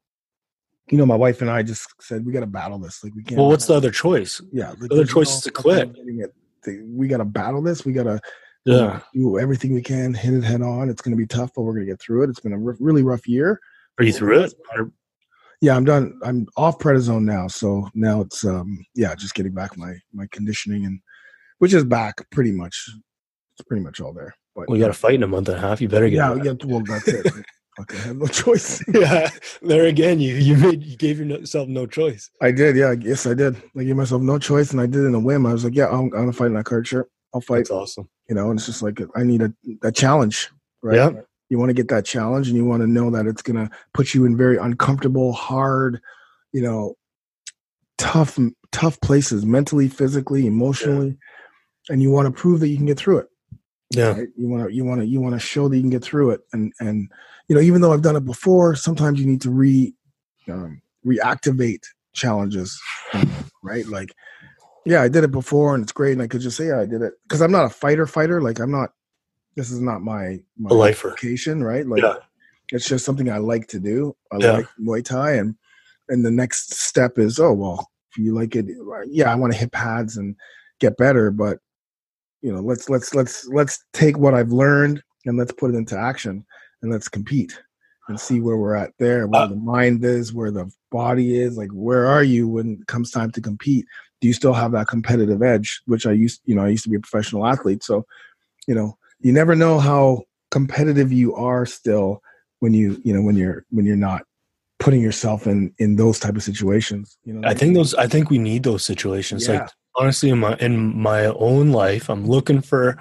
you know, my wife and I just said, we got to battle this. Like we can't. Well, what's the other choice? Yeah. Like, The other choice is to quit. We got to battle this. We got to Yeah. do everything we can, hit it head on. It's going to be tough, but we're going to get through it. It's been a r- really rough year. Are you through it? Or- Yeah, I'm done. I'm off prednisone now. So now it's, um, yeah, just getting back my, my conditioning, and which is back pretty much. It's pretty much all there. But Well, you got to fight in a month and a half. You better get yeah, it. yeah, well, that's it. Right? Fucking have no choice. Yeah. There again, you you made you gave yourself no choice. I did, yeah. Yes, I did. I gave myself no choice, and I did it in a whim. I was like, yeah, I'm, I'm gonna fight in that card shirt. I'll fight. That's awesome. You know, and it's just like I need a, a challenge, right? Yeah. You want to get that challenge, and you want to know that it's gonna put you in very uncomfortable, hard, you know, tough, tough places, mentally, physically, emotionally, yeah. And you want to prove that you can get through it. Yeah. Right? You want to, you want to, you want to show that you can get through it, and and you know, even though I've done it before, sometimes you need to re um, reactivate challenges, right? Like, yeah, I did it before, and it's great, and I could just say, yeah, I did it because I'm not a fighter, fighter. Like, I'm not. This is not my my A lifer. vocation, right? Like, Yeah. it's just something I like to do. I Yeah. like Muay Thai, and and the next step is, oh well, if you like it, yeah, I want to hit pads and get better, but you know, let's let's let's let's take what I've learned and let's put it into action, and let's compete and see where we're at there, where Uh, the mind is, where the body is. Like, where are you when it comes time to compete? Do you still have that competitive edge? Which I used, you know, I used to be a professional athlete, so you know, you never know how competitive you are still when you, you know, when you're when you're not putting yourself in in those type of situations. You know, I think those. I think we need those situations. Yeah. Like honestly, in my in my own life, I'm looking for,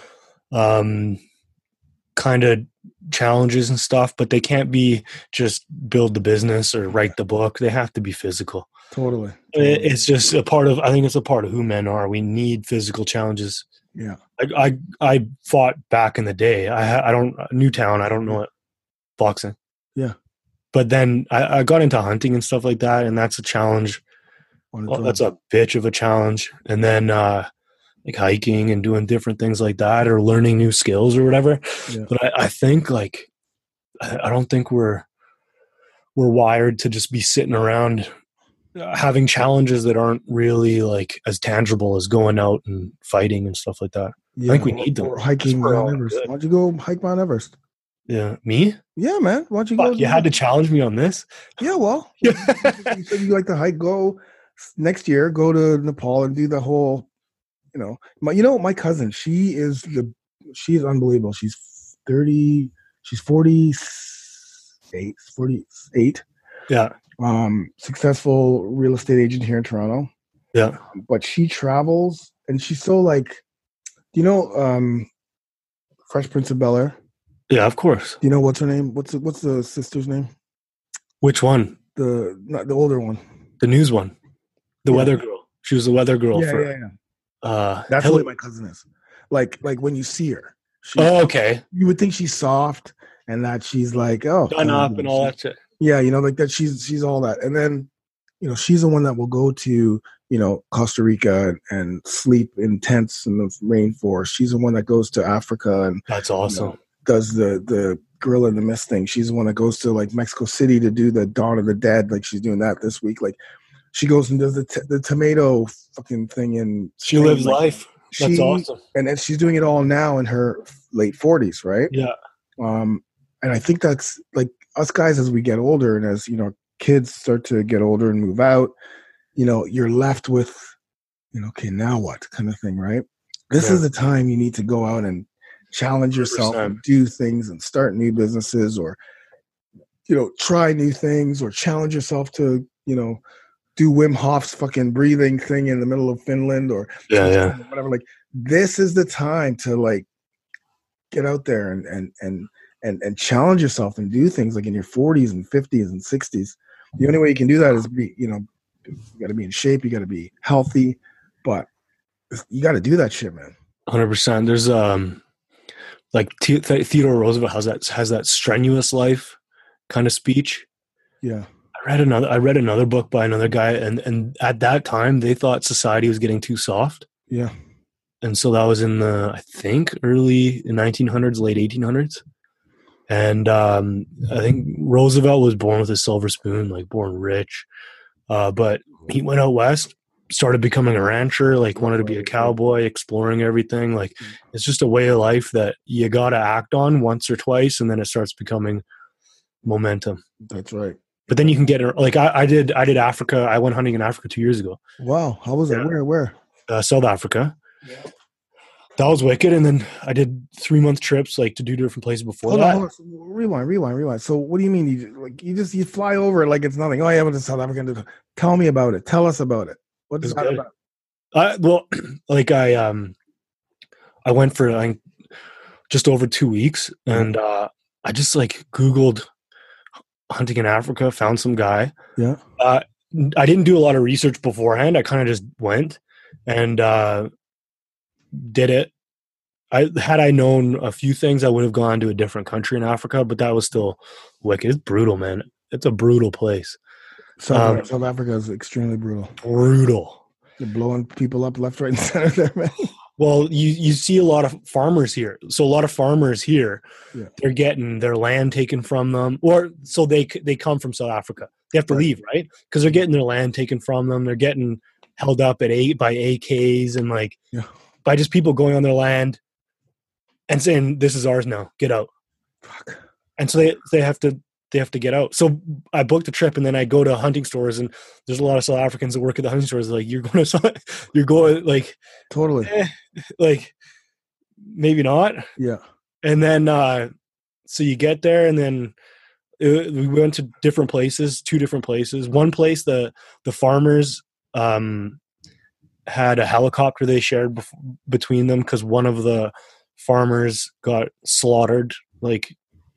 um, kind of challenges and stuff, but they can't be just build the business or write the book. They have to be physical. totally. It- It's just a part of. I think it's a part of who men are. We need physical challenges. Yeah. I I, I fought back in the day. I ha- I don't Newtown. I don't know it. Boxing. Yeah. But then I, I got into hunting and stuff like that, and that's a challenge. Wanted Well, to- that's a bitch of a challenge. And then uh, like hiking and doing different things like that, or learning new skills or whatever. Yeah. But I, I think like I, I don't think we're we're wired to just be sitting around uh, having challenges that aren't really like as tangible as going out and fighting and stuff like that. yeah, think we or- need them. or hiking We're all Mount Everest. good. Why don't you go hike Mount Everest? Yeah, me? Yeah, man. Why don't you go? Fuck, you had to challenge me on this. Yeah, well, you said you like to hike. Go next year. Go to Nepal and do the whole. You know, my. You know, my cousin. She is the. She is unbelievable. She's thirty. She's forty-eight. Forty-eight. Yeah, Um, successful real estate agent here in Toronto. yeah, But she travels, and she's so like Do you know um, Fresh Prince of Bel-Air? Yeah, of course. Do you know what's her name? What's the, what's the sister's name? Which one? The not the older one. The news one. The Yeah. weather girl. She was the weather girl Yeah, for. yeah, yeah. Uh, That's Hillary. the way my cousin is. Like, like when you see her, she, Oh, okay. you would think she's soft and that she's like, oh, Done uh, up and all that shit. Yeah, you know, like that. She's she's all that, and then, you know, she's the one that will go to, you know, Costa Rica and, and sleep in tents in the rainforest. She's the one that goes to Africa and That's awesome. You know, does the the Gorilla in the Mist thing. She's the one that goes to like Mexico City to do the Dawn of the Dead. Like she's doing that this week. Like she goes and does the t- the tomato fucking thing in She Spain. lives Like, life. That's she, awesome. And then she's doing it all now in her late forties, right? Yeah. Um, and I think that's like us guys as we get older and as, you know, kids start to get older and move out, you know, you're left with, you know, okay, now what kind of thing, right? This Yeah. is the time you need to go out and challenge yourself one hundred percent. and do things and start new businesses or, you know, try new things or challenge yourself to, you know, do Wim Hof's fucking breathing thing in the middle of Finland or Yeah, yeah. whatever. Like this is the time to like get out there and and and and and challenge yourself and do things like in your forties and fifties and sixties. The only way you can do that is be, you know, you got to be in shape, you got to be healthy, but you got to do that shit, man. one hundred percent. There's um like Th- Th- Theodore Roosevelt has that has that strenuous life kind of speech. Yeah. I read another I read another book by another guy and and at that time they thought society was getting too soft. Yeah. And so that was in the I think early nineteen hundreds, late eighteen hundreds. And um I think Roosevelt was born with a silver spoon, like born rich. Uh but he went out west, started becoming a rancher, like wanted to be a cowboy, exploring everything. Like it's just a way of life that you got to act on once or twice and then it starts becoming momentum. That's right. But then you can get like I, I did. I did Africa. I went hunting in Africa two years ago. Wow. How was Yeah. that? Where, where? Uh, South Africa. Yeah. That was wicked. And then I did three month trips, like to do different places before Hold that. on, hold on. So, rewind, rewind, rewind. So what do you mean? You like you just you fly over it like it's nothing. Oh yeah, I went to South Africa. Tell me about it. Tell us about it. What is It's that good. about? I, well, like I um, I went for like just over two weeks, and uh, I just like Googled hunting in Africa, found some guy. Yeah. Uh, I didn't do a lot of research beforehand. I kind of just went and uh, did it. I had I known a few things, I would have gone to a different country in Africa, but that was still wicked. It's brutal, man. It's a brutal place. South, Um, South Africa is extremely brutal. Brutal. They're blowing people up left, right, and center there, man. Well, you, you see a lot of farmers here. So a lot of farmers here, Yeah. they're getting their land taken from them, or so they they come from South Africa. They have to Right. leave, right? Because they're getting their land taken from them. They're getting held up at eight by A Ks and like Yeah. by just people going on their land and saying, "This is ours now. Get out." Fuck. And so they they have to they have to get out. So I booked a trip, and then I go to hunting stores, and there's a lot of South Africans that work at the hunting stores. Like, you're going to you're going like Totally. eh, like maybe not. Yeah. And then uh, so you get there, and then it, we went to different places, two different places. One place, the the farmers um, had a helicopter they shared bef- between them because one of the farmers got slaughtered. Like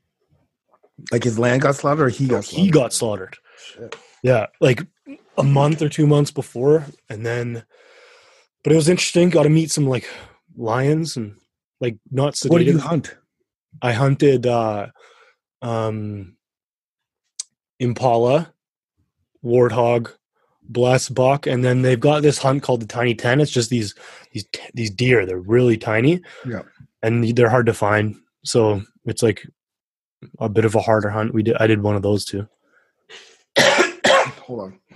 Like his land got slaughtered or he got slaughtered? he got slaughtered. Shit. Yeah, like a month or two months before, and then. But it was interesting. Got to meet some like lions and like not sedated. What did you hunt? I hunted uh, um, impala, warthog, blessed buck, and then they've got this hunt called the Tiny Ten. It's just these these these deer. They're really tiny, Yeah. and they're hard to find. So it's like a bit of a harder hunt. We did. I did one of those too. Hold on.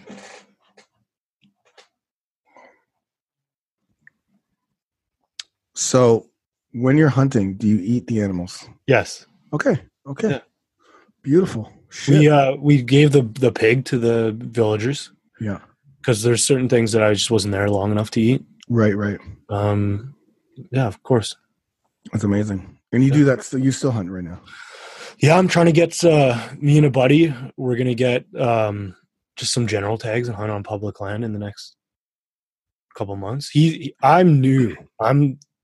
So when you're hunting, do you eat the animals? Yes, Okay. Okay. Yeah. Beautiful. Shit. we uh, we gave the the pig to the villagers yeah. because there's certain things that I just wasn't there long enough to eat. Right, right. Um, yeah, of course. That's amazing. And you do that still, you still hunt right now. Yeah, I'm trying to get uh, me and a buddy. We're gonna get um, just some general tags and hunt on public land in the next couple months. He, he I'm new. I'm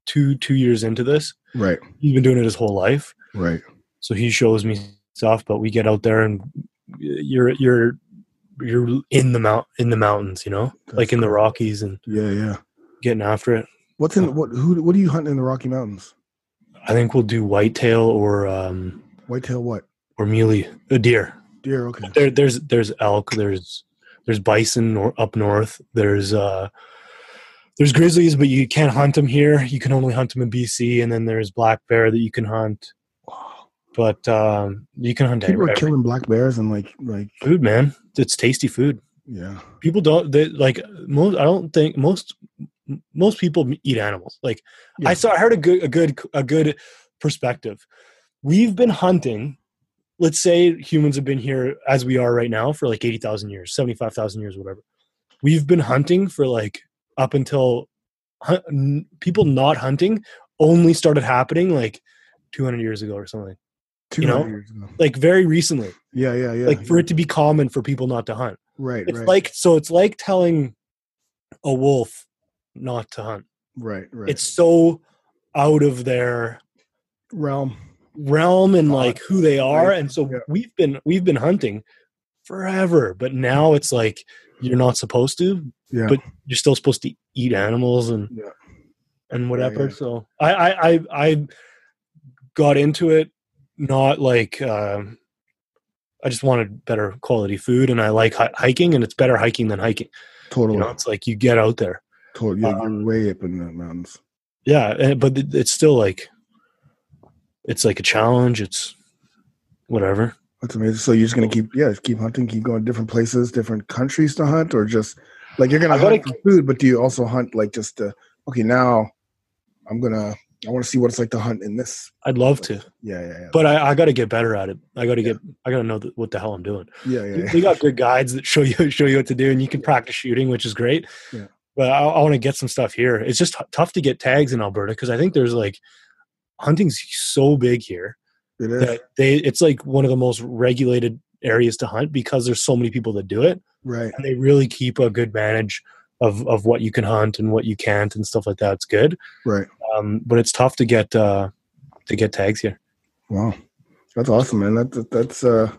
two two years into this. Right. He's been doing it his whole life. Right. So he shows me stuff, but we get out there and you're you're you're in the mount in the mountains, you know, That's like in cool. the Rockies and yeah, yeah, getting after it. What's in what? Who? What do you hunt in the Rocky Mountains? I think we'll do whitetail or um, whitetail what? Or muley, a deer. Deer, okay. There, there's there's elk. There's there's bison or up north. There's uh, there's grizzlies, but you can't hunt them here. You can only hunt them in B C. And then there's black bear that you can hunt. Wow. But um, you can hunt. People are killing black bears and like like food, man. It's tasty food. Yeah. People don't they, like most. I don't think most most people eat animals. Like yeah. I saw. I heard a good a good a good perspective. We've been hunting. Let's say humans have been here as we are right now for like eighty thousand years, seventy-five thousand years, whatever. We've been hunting for like up until hun- people not hunting only started happening like two hundred years ago or something. two hundred you know? years ago. Like very recently. Yeah, yeah, yeah. Like for it to be common for people not to hunt. Right, it's right. like, so it's like telling a wolf not to hunt. Right, right. It's so out of their realm. realm and like who they are. Right. And so yeah. we've been we've been hunting forever, but now it's like you're not supposed to, yeah. but you're still supposed to eat animals and yeah. and whatever. Yeah, yeah. So I, I I I got into it not like um, I just wanted better quality food, and I like hi- hiking, and it's better hiking than hiking. Totally, you know, it's like you get out there. Totally, yeah, um, you're way up in the mountains. Yeah, and, but it's still like. It's like a challenge. It's whatever. That's amazing. So you're just gonna keep, yeah, keep hunting, keep going to different places, different countries to hunt, or just like you're gonna I hunt gotta, for food, but do you also hunt like just to, okay, now I'm gonna, I want to see what it's like to hunt in this. I'd love to. Yeah, yeah, yeah. But I, I got to get better at it. I got to yeah. get. I got to know that, what the hell I'm doing. Yeah, yeah. yeah. We got good guides that show you show you what to do, and you can practice shooting, which is great. Yeah. But I, I want to get some stuff here. It's just t- tough to get tags in Alberta because I think there's like. Hunting's so big here it is. that they it's like one of the most regulated areas to hunt because there's so many people that do it. Right. And they really keep a good manage of, of what you can hunt and what you can't and stuff like that. It's good. Right. Um, but it's tough to get uh, to get tags here. Wow. That's awesome, man. That, that that's uh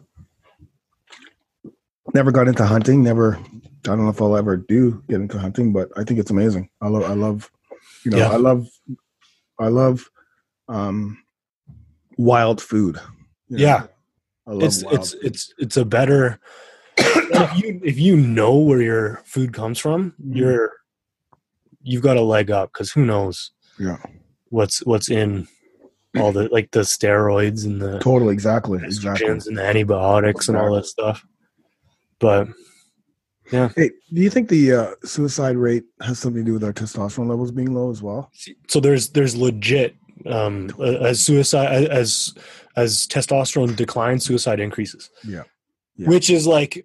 never got into hunting, never I don't know if I'll ever do get into hunting, but I think it's amazing. I love I love you know, yeah. I love I love Um, wild food. You know? Yeah, I love it's wild it's food. it's it's a better if you if you know where your food comes from, mm-hmm. you're you've got a leg up because who knows? Yeah, what's what's in all the like the steroids and the totally exactly exactly and the antibiotics exactly. and all that stuff. But yeah, hey, do you think the uh, suicide rate has something to do with our testosterone levels being low as well? So there's there's legit. Um, as suicide, as as testosterone declines, suicide increases. Yeah, yeah. Which is like,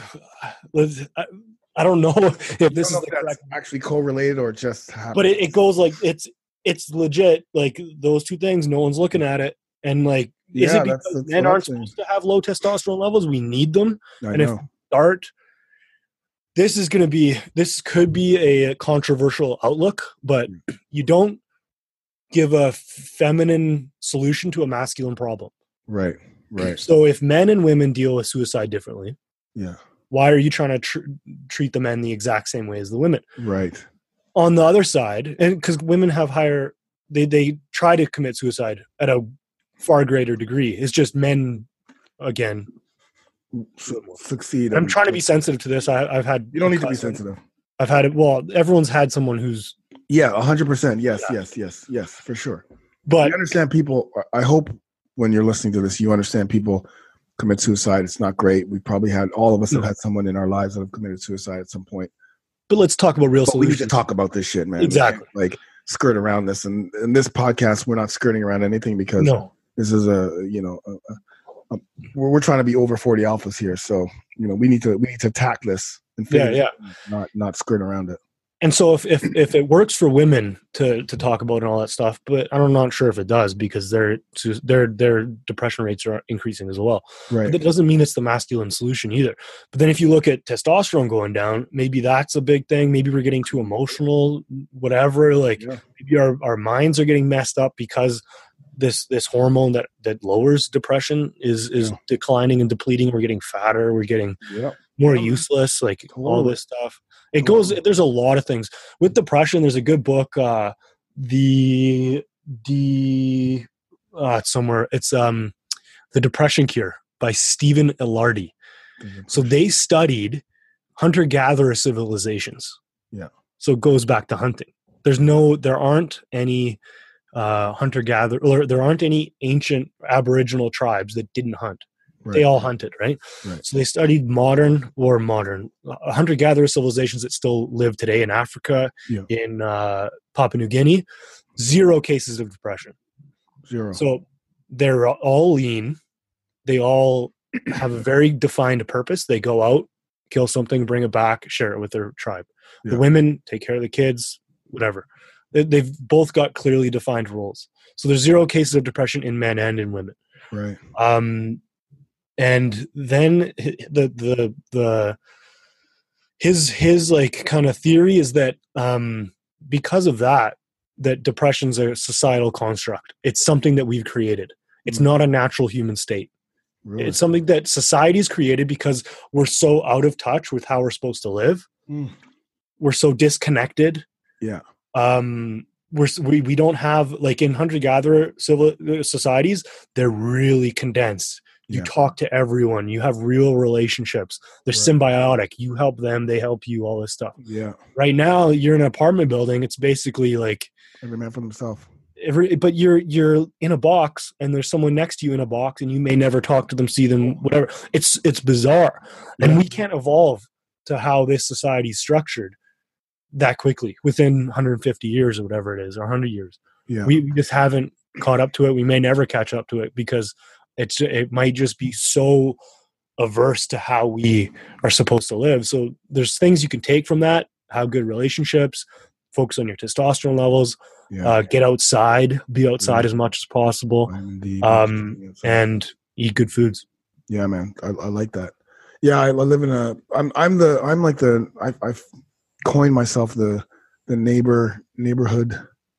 I, I don't know if this is if the correct, actually correlated or just happens. But it, it goes like it's it's legit. Like those two things, no one's looking at it, and like, is yeah, it because that's, that's men aren't supposed to have low testosterone levels? We need them, I and know. if we start. This is going to be. This could be a controversial outlook, but you don't. Give a feminine solution to a masculine problem. Right, right. So if men and women deal with suicide differently, yeah, why are you trying to tr- treat the men the exact same way as the women? Right. On the other side, and because women have higher, they they try to commit suicide at a far greater degree. It's just men, again, Su- succeed. I'm trying to be sensitive to this. I, I've had. You don't need to be sensitive. I've had it. Well, everyone's had someone who's. Yeah, one hundred percent. Yes, yeah. yes, yes, yes, for sure. But I understand people. I hope when you're listening to this, you understand people commit suicide. It's not great. We probably had, all of us have had someone in our lives that have committed suicide at some point. But let's talk about real but solutions. We need to talk about this shit, man. Exactly. Like skirt around this. And in this podcast, we're not skirting around anything because no. this is a, you know, a, a, a, we're, we're trying to be over forty alphas here. So, you know, we need to, we need to attack this and yeah, yeah. not, not skirt around it. And so if, if if it works for women to to talk about and all that stuff, but I'm not sure if it does because their their their depression rates are increasing as well. Right. But that doesn't mean it's the masculine solution either. But then if you look at testosterone going down, maybe that's a big thing. Maybe we're getting too emotional, whatever. Like Yeah. maybe our, our minds are getting messed up because this this hormone that, that lowers depression is is Yeah. declining and depleting. We're getting fatter. We're getting Yeah. more Yeah. useless, like Totally. all this stuff. It goes, Totally. there's a lot of things. With depression, there's a good book, uh, the, the, uh, it's somewhere, it's um, The Depression Cure by Stephen Ilardi. So they studied hunter-gatherer civilizations. Yeah. So it goes back to hunting. There's no, there aren't any uh, hunter-gatherer, or there aren't any ancient Aboriginal tribes that didn't hunt. Right. They all hunted, right? Right. So they studied modern or modern uh, hunter-gatherer civilizations that still live today in Africa, Yeah. in uh, Papua New Guinea. Zero cases of depression. Zero. So they're all lean. They all have a very defined purpose. They go out, kill something, bring it back, share it with their tribe. Yeah. The women take care of the kids, whatever. They, they've both got clearly defined roles. So there's zero cases of depression in men and in women. Right. Um, and then the the the his his like kind of theory is that um, because of that, that depression's a societal construct. It's something that we've created. It's Mm. not a natural human state. Really? It's something that society's created because we're so out of touch with how we're supposed to live. Mm. We're so disconnected. Yeah. Um, we're we we don't have, like, in hunter-gatherer civil societies, they're really condensed. You Yeah. talk to everyone. You have real relationships. They're Right. symbiotic. You help them, they help you. All this stuff. Yeah. Right now, you're in an apartment building. It's basically like Every man for himself. every, but you're you're in a box, and there's someone next to you in a box, and you may never talk to them, see them, whatever. It's it's bizarre, and Yeah. we can't evolve to how this society is structured that quickly within one hundred fifty years or whatever it is, or one hundred years. Yeah. We, we just haven't caught up to it. We may never catch up to it because it's it might just be so averse to how we are supposed to live. So there's things you can take from that: have good relationships, focus on your testosterone levels, yeah. uh, get outside, be outside Yeah. as much as possible, Vitamin D, um, yeah, so- and eat good foods. yeah, man, I, I like that. Yeah, I, I live in a. I'm I'm the I'm like the I I've coined myself the the neighbor neighborhood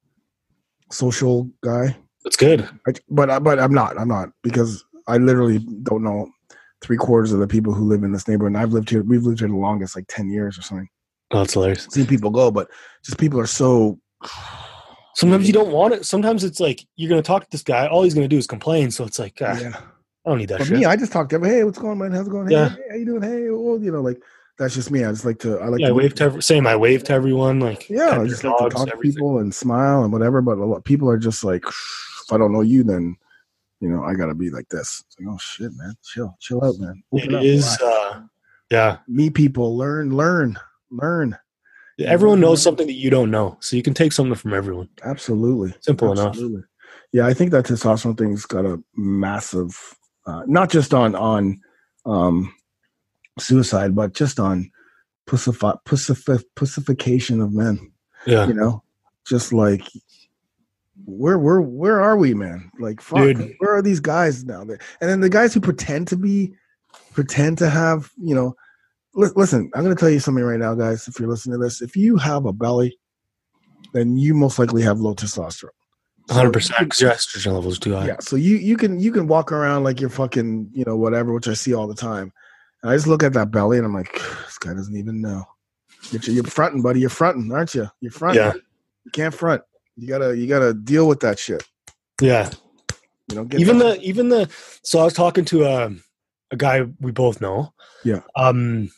social guy. That's good. I, but I- but I'm not. I'm not because I literally don't know three quarters of the people who live in this neighborhood. And I've lived here. We've lived here the longest, like ten years or something. Oh, that's hilarious. Seen people go, but just people are so. Sometimes you don't want it. Sometimes it's like you're going to talk to this guy. All he's going to do is complain. So it's like, ah, Yeah. I don't need that For shit. me, I just talk to everyone. Hey, what's going on, man? How's it going? Hey, Yeah. hey, how you doing? Hey, well, you know, like that's just me. I just like to. I like yeah, I to wave to every, same. I wave to everyone. Like, Yeah, pet I their just like to dogs, talk to everything. people and smile and whatever. But a lot people are just like, if I don't know you, then you know I gotta be like this. It's like, oh shit, man, chill, chill out, man. Open It up, is, relax. uh, yeah. Meet people, learn, learn, learn. Everyone knows something that you don't know, so you can take something from everyone. Absolutely, Simple enough. Absolutely. Yeah, I think that testosterone thing's got a massive, uh, not just on on um, suicide, but just on pussifi- pussifi- pussification of men. Yeah, You know, just like where where where are we, man? Like, fuck, Dude. where are these guys now? And then the guys who pretend to be, pretend to have, you know, li- listen. I'm going to tell you something right now, guys. If you're listening to this, if you have a belly, then you most likely have low testosterone. So- one hundred percent because your estrogen levels too high. Yeah, so you you can you can walk around like you're fucking, you know, whatever, which I see all the time. And I just look at that belly and I'm like, this guy doesn't even know. You're, you're fronting, buddy. You're fronting, aren't you? You're fronting. Yeah. You can't front. You gotta you gotta deal with that shit. Yeah. You know, get Even that- the even the so I was talking to a a guy we both know. Yeah. Um,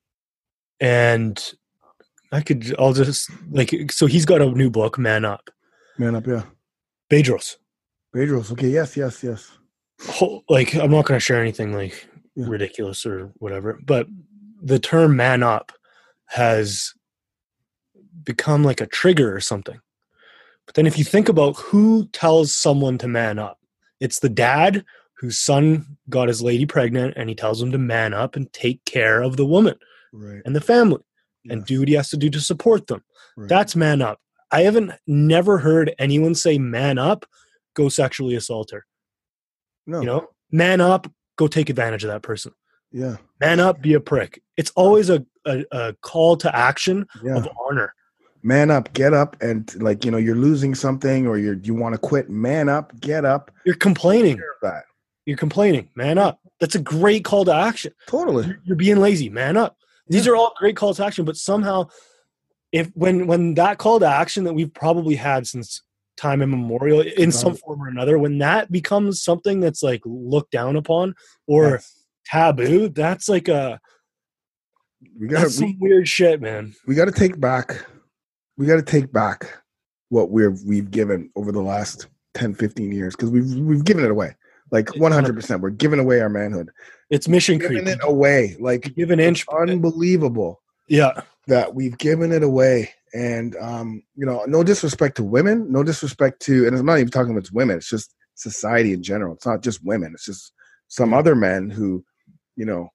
and I could I'll just like so he's got a new book, Man Up. man up, yeah. Bedros. Bedros. Okay, yes, yes, yes. Whole- Like I'm not going to share anything like Yeah. ridiculous or whatever, but the term "man up" has become like a trigger or something. But then if you think about who tells someone to man up, it's the dad whose son got his lady pregnant and he tells him to man up and take care of the woman Right. and the family and Yes. do what he has to do to support them. Right. That's man up. I haven't never heard anyone say man up, go sexually assault her. No. You know, man up, go take advantage of that person. Yeah. Man up, be a prick. It's always a, a, a call to action Yeah. of honor. Man up, get up, and like, you know, you're losing something or you're you want to quit. Man up, get up. You're complaining. That. You're complaining. Man up. That's a great call to action. Totally. You're, you're being lazy. Man up. These Yeah. are all great calls to action, but somehow if when when that call to action that we've probably had since time immemorial in some form or another, when that becomes something that's like looked down upon or Yes. taboo, that's like a We gotta that's some we, weird shit, man. we gotta take back we gotta take back what we're we've given over the last ten, fifteen years, because we've we've given it away. Like one hundred percent. We're giving away our manhood. It's mission Giving creep. it away. Like, Give an inch. unbelievable Yeah. that we've given it away. And um, you know, no disrespect to women, no disrespect to, and I'm not even talking about women, it's just society in general. It's not just women, it's just some other men who, you know,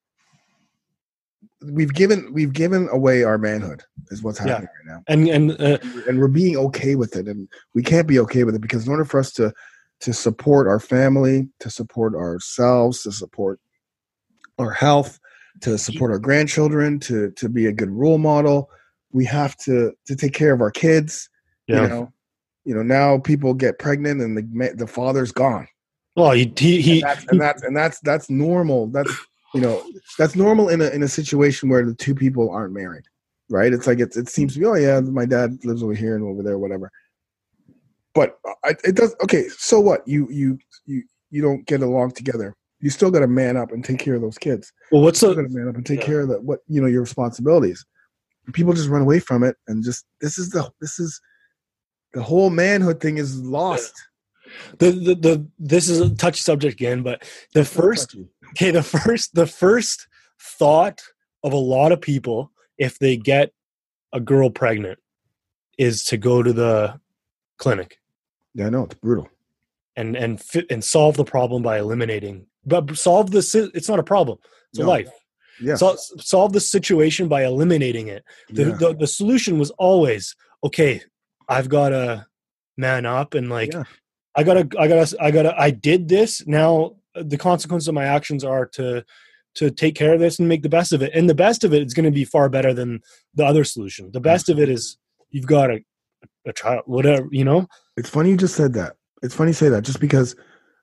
we've given we've given away our manhood is what's happening Yeah. right now. And and uh, And we're being okay with it. And we can't be okay with it, because in order for us to to support our family, to support ourselves, to support our health, to support our grandchildren, to to be a good role model, we have to to take care of our kids. yeah. You know, you know. Now people get pregnant and the ma- the father's gone. Well, he he, he, And that's and that's and that's that's normal. That's you know that's normal in a in a situation where the two people aren't married, right? It's like it's, it seems to be, oh yeah, my dad lives over here and over there, whatever. But I, it does. Okay, so what? You you you you don't get along together. You still got to man up and take care of those kids. well, what's You the got to man up and take yeah. care of the what you know your responsibilities. People just run away from it and just this is the this is the whole manhood thing is lost. the, the the this is a touchy subject again, but the first okay, the first the first thought of a lot of people if they get a girl pregnant is to go to the clinic Yeah, I know, it's brutal. and and fit, and solve the problem by eliminating, but solve the si- it's not a problem, it's No. a life. Yeah, So, solve the situation by eliminating it. The, yeah. the the solution was always, okay, I've got to man up and like Yeah. I gotta I gotta I gotta I did this. Now the consequences of my actions are to to take care of this and make the best of it. And the best of it is going to be far better than the other solution. The best of it is you've got a a child, whatever, you know. It's funny you just said that. It's funny you say that, just because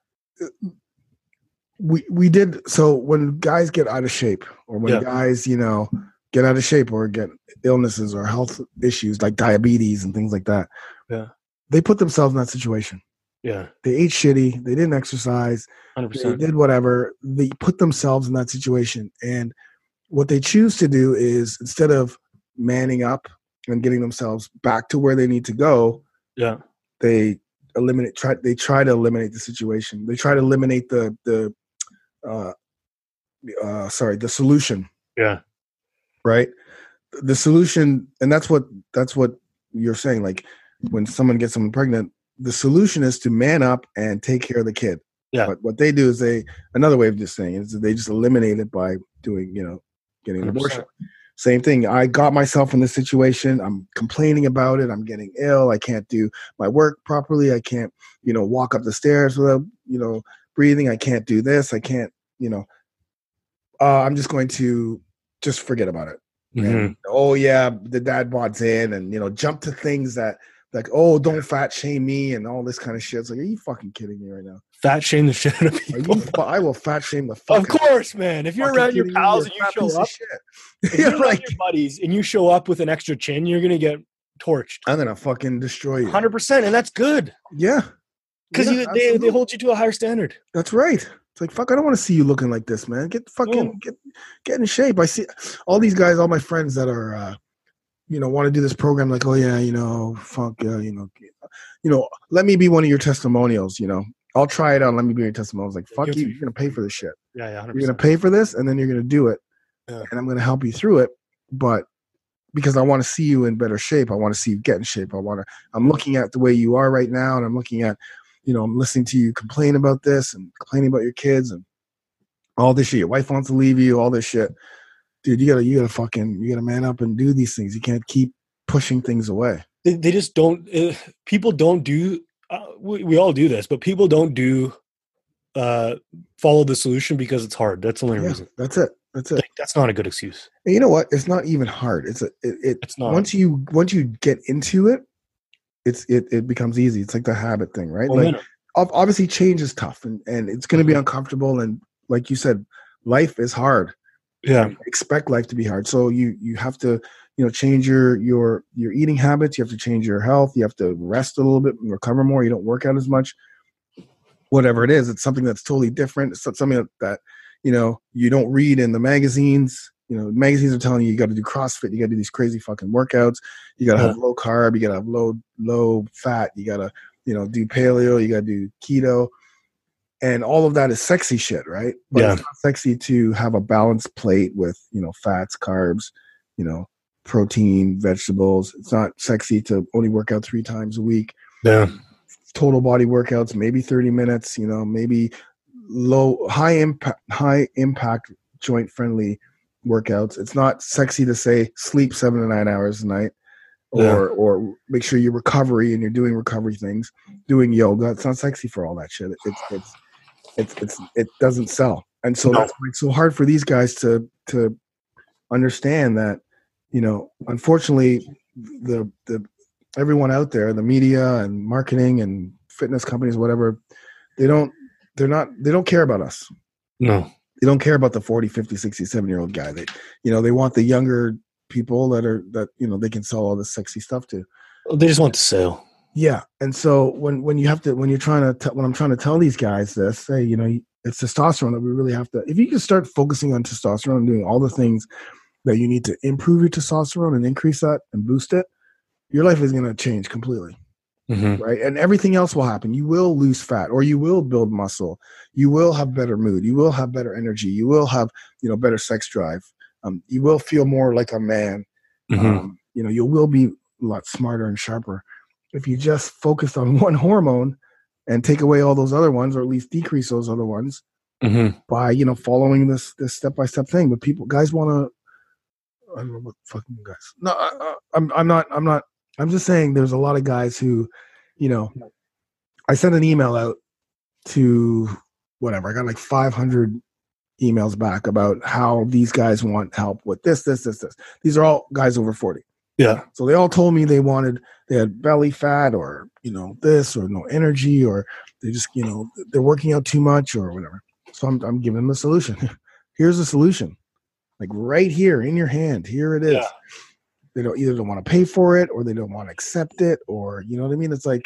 we we did. So when guys get out of shape, or when Yeah. guys, you know, get out of shape or get illnesses or health issues like diabetes and things like that, Yeah. they put themselves in that situation. Yeah, They ate shitty. They didn't exercise. hundred They percent. did whatever. They put themselves in that situation. And what they choose to do is, instead of manning up and getting themselves back to where they need to go, Yeah, they eliminate try they try to eliminate the situation. They try to eliminate the the uh uh sorry, the solution, yeah, right? The solution, and that's what that's what you're saying. Like, when someone gets someone pregnant, the solution is to man up and take care of the kid. Yeah. But what they do is they another way of just saying it is that they just eliminate it by doing, you know, getting an one hundred percent. abortion. Same thing. I got myself in this situation. I'm complaining about it. I'm getting ill. I can't do my work properly. I can't, you know, walk up the stairs without, you know, breathing. I can't do this. I can't, you know, uh, I'm just going to just forget about it. Mhm. And, oh yeah, the dad bod's in, and you know, jump to things that like, oh, don't fat shame me and all this kind of shit. It's like, are you fucking kidding me right now? Fat shame the shit out of Are people. you? fu- I will fat shame the fuck. Of course, man. If you're around your pals and you show up, if you're you're around like, your buddies and you show up with an extra chin, you're gonna get torched. I'm gonna fucking destroy you. Hundred percent, and that's good Yeah, because Yeah, you they, they absolutely. hold you to a higher standard. That's right. It's like, fuck, I don't want to see you looking like this, man. Get fucking No. get get in shape. I see all these guys, all my friends that are, uh, you know, want to do this program. Like, oh yeah, you know, funk, uh, you know, you know, let me be one of your testimonials. You know, I'll try it out. Let me be your testimonials. Like, fuck Give you. me- You're gonna pay for this shit. Yeah, yeah, hundred You're gonna percent. pay for this, and then you're gonna do it, Yeah. and I'm gonna help you through it. But because I want to see you in better shape, I want to see you get in shape. I want to. I'm looking at the way you are right now, and I'm looking at, you know, I'm listening to you complain about this and complaining about your kids and all this shit. Your wife wants to leave you. All this shit, dude. You gotta, you gotta fucking, you gotta man up and do these things. You can't keep pushing things away. They, they just don't. Uh, people don't do. Uh, we, we all do this, but people don't do. Uh, follow the solution because it's hard. That's the only Yeah, reason. that's it. That's it. Like, that's not a good excuse. And you know what? It's not even hard. It's a. It, it It's not. once you once you get into it, it's it it becomes easy. It's like the habit thing, right? Like Momentum. ob- obviously change is tough, and and it's going to be uncomfortable, and like you said, life is hard. Yeah. Expect life to be hard. So you you have to, you know, change your your your eating habits. You have to change your health. You have to rest a little bit and recover more. You don't work out as much. Whatever it is, it's something that's totally different. It's something that, that you know you don't read in the magazines. You know, magazines are telling you you got to do CrossFit. You got to do these crazy fucking workouts. You got to Yeah. have low carb. You got to have low low fat. You got to you know do paleo. You got to do keto. And all of that is sexy shit, right? But Yeah. it's not sexy to have a balanced plate with, you know, fats, carbs, you know, protein, vegetables. It's not sexy to only work out three times a week. Yeah. Total body workouts, maybe thirty minutes, you know, maybe low, high impact, high impact, joint friendly workouts. It's not sexy to say sleep seven to nine hours a night. Or, Yeah. or make sure you're recovery and you're doing recovery things, doing yoga. It's not sexy for all that shit. It's, it's, It's it's it doesn't sell, and so No. that's why it's so hard for these guys to to understand that, you know, unfortunately, the the everyone out there, the media and marketing and fitness companies, whatever, they don't they're not they don't care about us. No. They don't care about the forty, fifty, sixty, seventy year old guy. They you know they want the younger people that are that you know they can sell all this sexy stuff to. They just want to sell. Yeah, and so when when you have to when you're trying to t- when I'm trying to tell these guys this, say you know it's testosterone that we really have to. If you can start focusing on testosterone and doing all the things that you need to improve your testosterone and increase that and boost it, your life is going to change completely, Mm-hmm. right? And everything else will happen. You will lose fat, or you will build muscle. You will have better mood. You will have better energy. You will have you know better sex drive. Um, you will feel more like a man. Mm-hmm. Um, you know you will be a lot smarter and sharper. If you just focus on one hormone and take away all those other ones, or at least decrease those other ones Mm-hmm. by, you know, following this this step by step thing. But people, guys, want to. I don't know what fucking guys. No, I, I, I'm I'm not I'm not. I'm just saying there's a lot of guys who, you know, I sent an email out to whatever. I got like five hundred emails back about how these guys want help with this, this, this, this. These are all guys over forty. Yeah. So they all told me they wanted, they had belly fat or, you know, this or no energy, or they just, you know, they're working out too much or whatever. So I'm, I'm giving them a solution. Here's a solution. Like right here in your hand, here it is. Yeah. They don't either don't want to pay for it or they don't want to accept it, or, you know what I mean? It's like,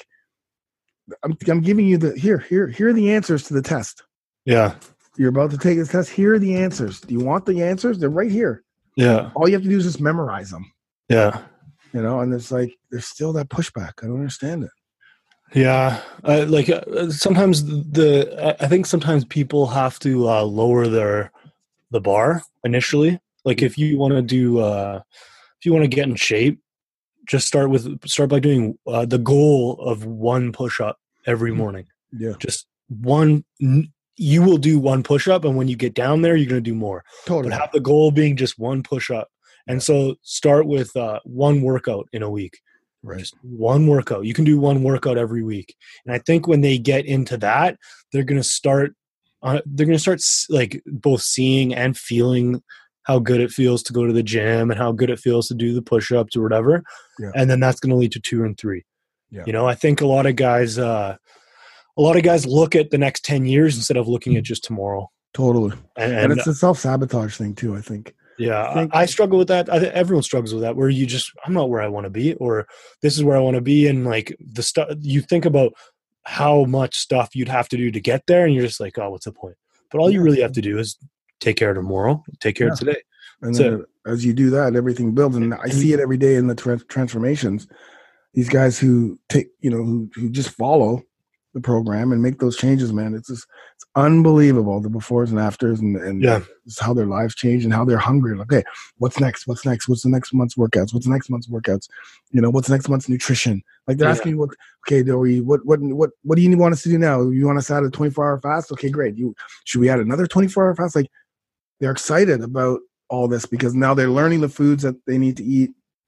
I'm, I'm giving you the, here, here, here are the answers to the test. Yeah. You're about to take this test. Here are the answers. Do you want the answers? They're right here. Yeah. All you have to do is just memorize them. Yeah. You know, and it's like there's still that pushback. I don't understand it. Yeah. Uh, like uh, sometimes the, I think sometimes people have to uh, lower their, the bar initially. Like if you want to do, uh, if you want to get in shape, just start with, start by doing uh, the goal of one push up every morning. Yeah. Just one, you will do one push up. And when you get down there, you're going to do more. Totally. But have the goal being just one push up. And so start with uh, one workout in a week. Right. Just one workout. You can do one workout every week. And I think when they get into that, they're going to start, uh, they're going to start like both seeing and feeling how good it feels to go to the gym and how good it feels to do the push-ups or whatever. Yeah. And then that's going to lead to two and three. Yeah. You know, I think a lot of guys, uh, a lot of guys look at the next ten years instead of looking at just tomorrow. Totally. And, And, and it's a self-sabotage thing too, I think. Yeah, I think- I, I struggle with that. I think everyone struggles with that, where you just, I'm not where I want to be, or this is where I want to be. And like the stuff, you think about how much stuff you'd have to do to get there, and you're just like, oh, what's the point? But all you Yeah. really have to do is take care of tomorrow, take care Yeah. of today. And So- then as you do that, everything builds. And I see it every day in the tra- transformations. These guys who take, you know, who, who just follow the program and make those changes, man. It's just, it's unbelievable, the befores and afters, and, and Yeah. just how their lives change and how they're hungry. Like, okay, what's next? What's next? What's the next month's workouts? What's the next month's workouts? You know, what's the next month's nutrition? Like they're Yeah. asking me, what, okay, do we, what, what, what, what do you want us to do now? You want us to add a twenty-four hour fast? Okay, great. You, should we add another twenty-four hour fast? Like they're excited about all this because now they're learning the foods that they need to eat.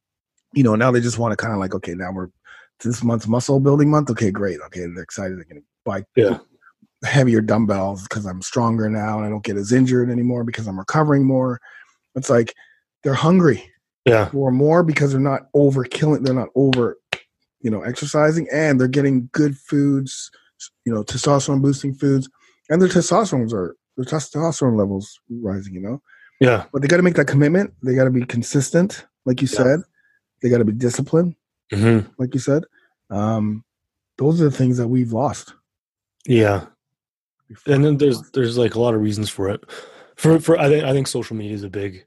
you know, now they just want to kind of like, okay, now we're this month's muscle building month. Okay, great. Okay, they're excited. They're going to buy Yeah. heavier dumbbells because I'm stronger now and I don't get as injured anymore because I'm recovering more. It's like they're hungry Yeah. for more because they're not over killing. They're not over, you know, exercising, and they're getting good foods, you know, testosterone boosting foods, and their testosterone are their testosterone levels rising, you know. Yeah. But they got to make that commitment. They got to be consistent, like you Yeah. said. They got to be disciplined, Mm-hmm. like you said. Um, those are the things that we've lost. Yeah. And then there's there's like a lot of reasons for it. For for I think I think social media is a big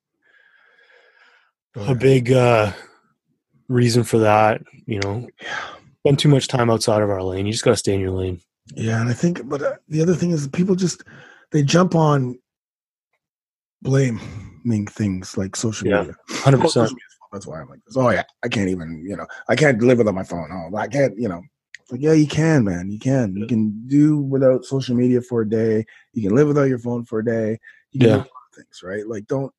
a big uh, reason for that. You know, spend too much time outside of our lane. You just got to stay in your lane. Yeah, and I think, but uh, the other thing is people just they jump on blaming things like social Yeah. media. Hundred Oh, percent. social media's fault. That's why I'm like this. Oh yeah, I can't even, you know, I can't live without my phone. Oh, I can't, you know. It's like, yeah, you can, man. You can. You can do without social media for a day. You can live without your phone for a day. You can Yeah. do a lot of things, right? Like, don't.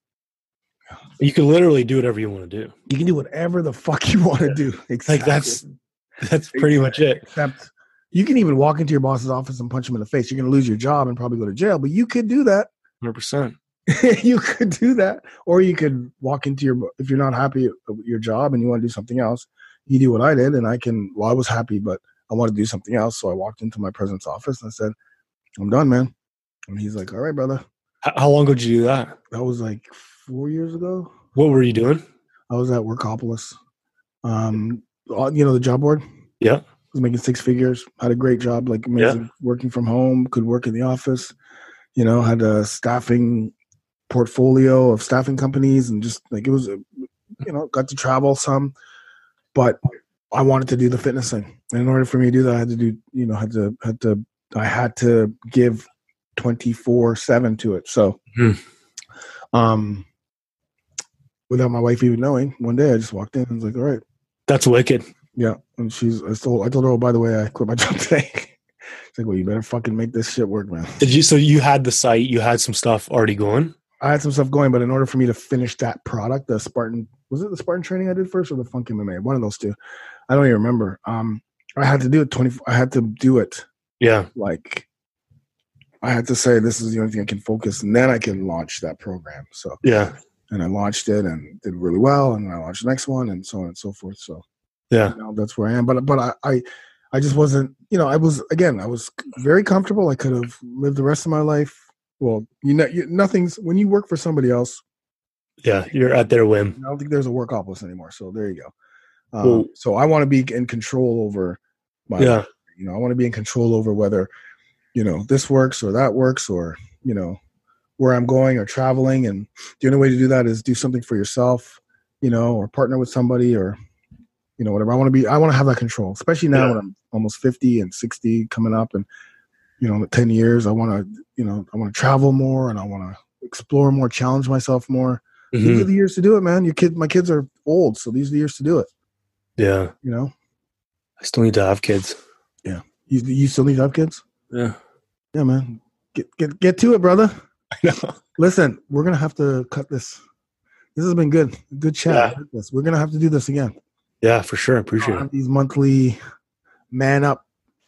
You can literally do whatever you want to do. You can do whatever the fuck you want to do. Exactly. Like that's that's pretty much it. Except you can even walk into your boss's office and punch him in the face. You're going to lose your job and probably go to jail, but you could do that. Hundred percent. You could do that, or you could walk into your, if you're not happy with your job and you want to do something else, you do what I did. And I can, well, I was happy, but I wanted to do something else. So I walked into my president's office and I said, I'm done, man. And he's like, all right, brother. How long ago did you do that? That was like four years ago. What were you doing? I was at Workopolis. Um, you know, the job board. Yeah. Was making six figures, had a great job, like amazing, Yeah. working from home, could work in the office, you know, had a staffing portfolio of staffing companies and just like, it was, a, you know, got to travel some, but I wanted to do the fitness thing. And in order for me to do that, I had to do, you know, had to, had to, I had to give twenty-four seven to it. So, Mhm. um, without my wife even knowing, one day I just walked in and was like, all right. That's wicked. Yeah, and she's. I told. I told her, oh, by the way, I quit my job today. She's like, well, you better fucking make this shit work, man. Did you? So you had the site. You had some stuff already going. I had some stuff going, but in order for me to finish that product, the Spartan, was it the Spartan training I did first or the Funk M M A? One of those two. I don't even remember. Um, I had to do it twenty. I had to do it Yeah. like. I had to say this is the only thing I can focus, and then I can launch that program. So Yeah. and I launched it and did really well, and I launched the next one, and so on and so forth. So. Yeah. You know, that's where I am. But but I, I I just wasn't, you know, I was again, I was very comfortable. I could have lived the rest of my life. Well, you know, you, nothing's when you work for somebody else. Yeah. You're at their whim. I don't think there's a Workopolis anymore. So there you go. Um, Well- so I want to be in control over my Yeah. life. You know, I want to be in control over whether, you know, this works or that works or, you know, where I'm going or traveling. And the only way to do that is do something for yourself, you know, or partner with somebody or, you know, whatever. I want to be, I want to have that control, especially now Yeah. when I'm almost fifty and sixty coming up and, you know, ten years, I want to, you know, I want to travel more and I want to explore more, challenge myself more. Mhm. These are the years to do it, man. Your kid, my kids are old. So these are the years to do it. Yeah. You know, I still need to have kids. you, you still need to have kids. Yeah. Yeah, man. Get, get, get to it, brother. I know. Listen, we're going to have to cut this. This has been good. Good chat. Yeah. I like this. We're going to have to do this again. Yeah, for sure. I appreciate Have it. these monthly man up,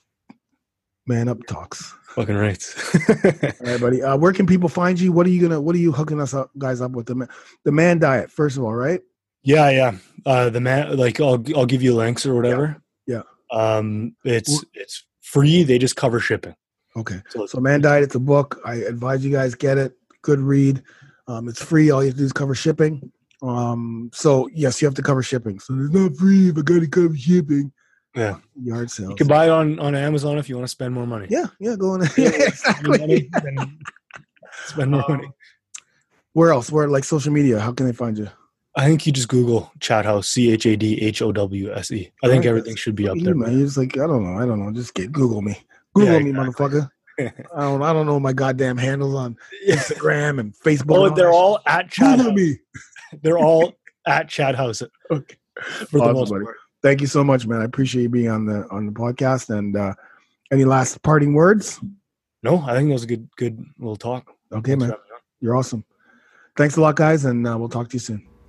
man up talks. Fucking right. All right, buddy. Uh, where can people find you? What are you gonna? What are you hooking us up, guys, up with the man, the man diet? First of all, right? Yeah, yeah. Uh, the man, like, I'll I'll give you links or whatever. Yeah. Um, it's it's free. They just cover shipping. Okay. So, So, Man Diet, it's a book. I advise you guys get it. Good read. Um, it's free. All you have to do is cover shipping. Um, so yes, you have to cover shipping. So it's not free if I got to cover shipping. yeah, Yard sales. you can buy it on on Amazon if you want to spend more money. Yeah, yeah. Go on. Yeah, Yeah, spend money, exactly. then spend more money. Where else? Where like social media? How can they find you? I think you just Google Chat House, C H A D H O W S E. I think Right, everything that's- should be look up at there. you, man. You're just like, I don't know. I don't know. Just get Google me. Google Yeah, me, exactly. motherfucker. I don't. I don't know my goddamn handles on Instagram and Facebook. Oh, and they're that all at Chat Google House. me. They're all at Chat House Okay. for the Awesome, most buddy. part. Thank you so much, man. I appreciate you being on the on the podcast. And uh, any last parting words? No, I think that was a good good little talk. Okay, Thanks man. for having me on. You're awesome. Thanks a lot, guys, and uh, we'll talk to you soon.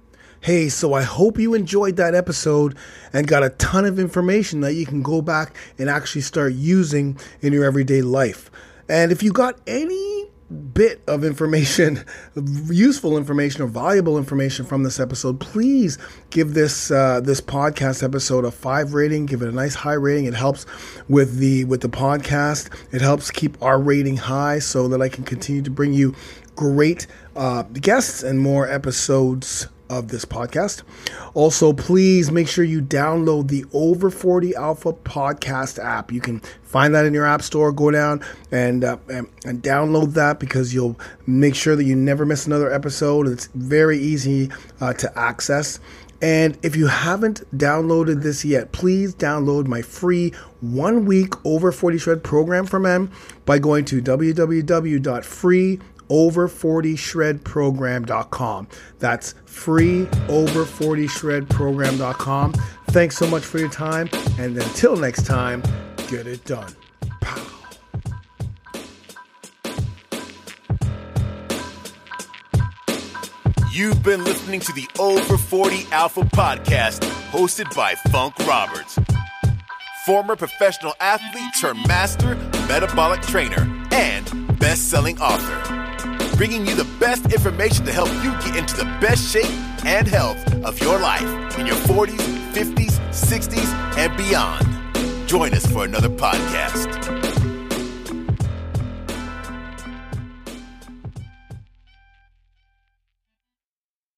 Hey, so I hope you enjoyed that episode and got a ton of information that you can go back and actually start using in your everyday life. And if you got any bit of information, useful information or valuable information from this episode, please give this uh, this podcast episode a five rating. Give it a nice high rating. It helps with the with the podcast. It helps keep our rating high so that I can continue to bring you great uh, guests and more episodes of this podcast. Also, please make sure you download the Over forty Alpha podcast app. You can find that in your app store. Go down and, uh, and and download that because you'll make sure that you never miss another episode. It's very easy uh, to access. And if you haven't downloaded this yet, please download my free one-week Over forty Shred program from M by going to w w w dot free over forty shred program dot com. That's free over forty shred program dot com. Thanks so much for your time, and until next time, get it done. Pow. You've been listening to the Over forty Alpha podcast, hosted by Funk Roberts, former professional athlete turned master metabolic trainer and best-selling author, bringing you the best information to help you get into the best shape and health of your life in your forties, fifties, sixties, and beyond. Join us for another podcast.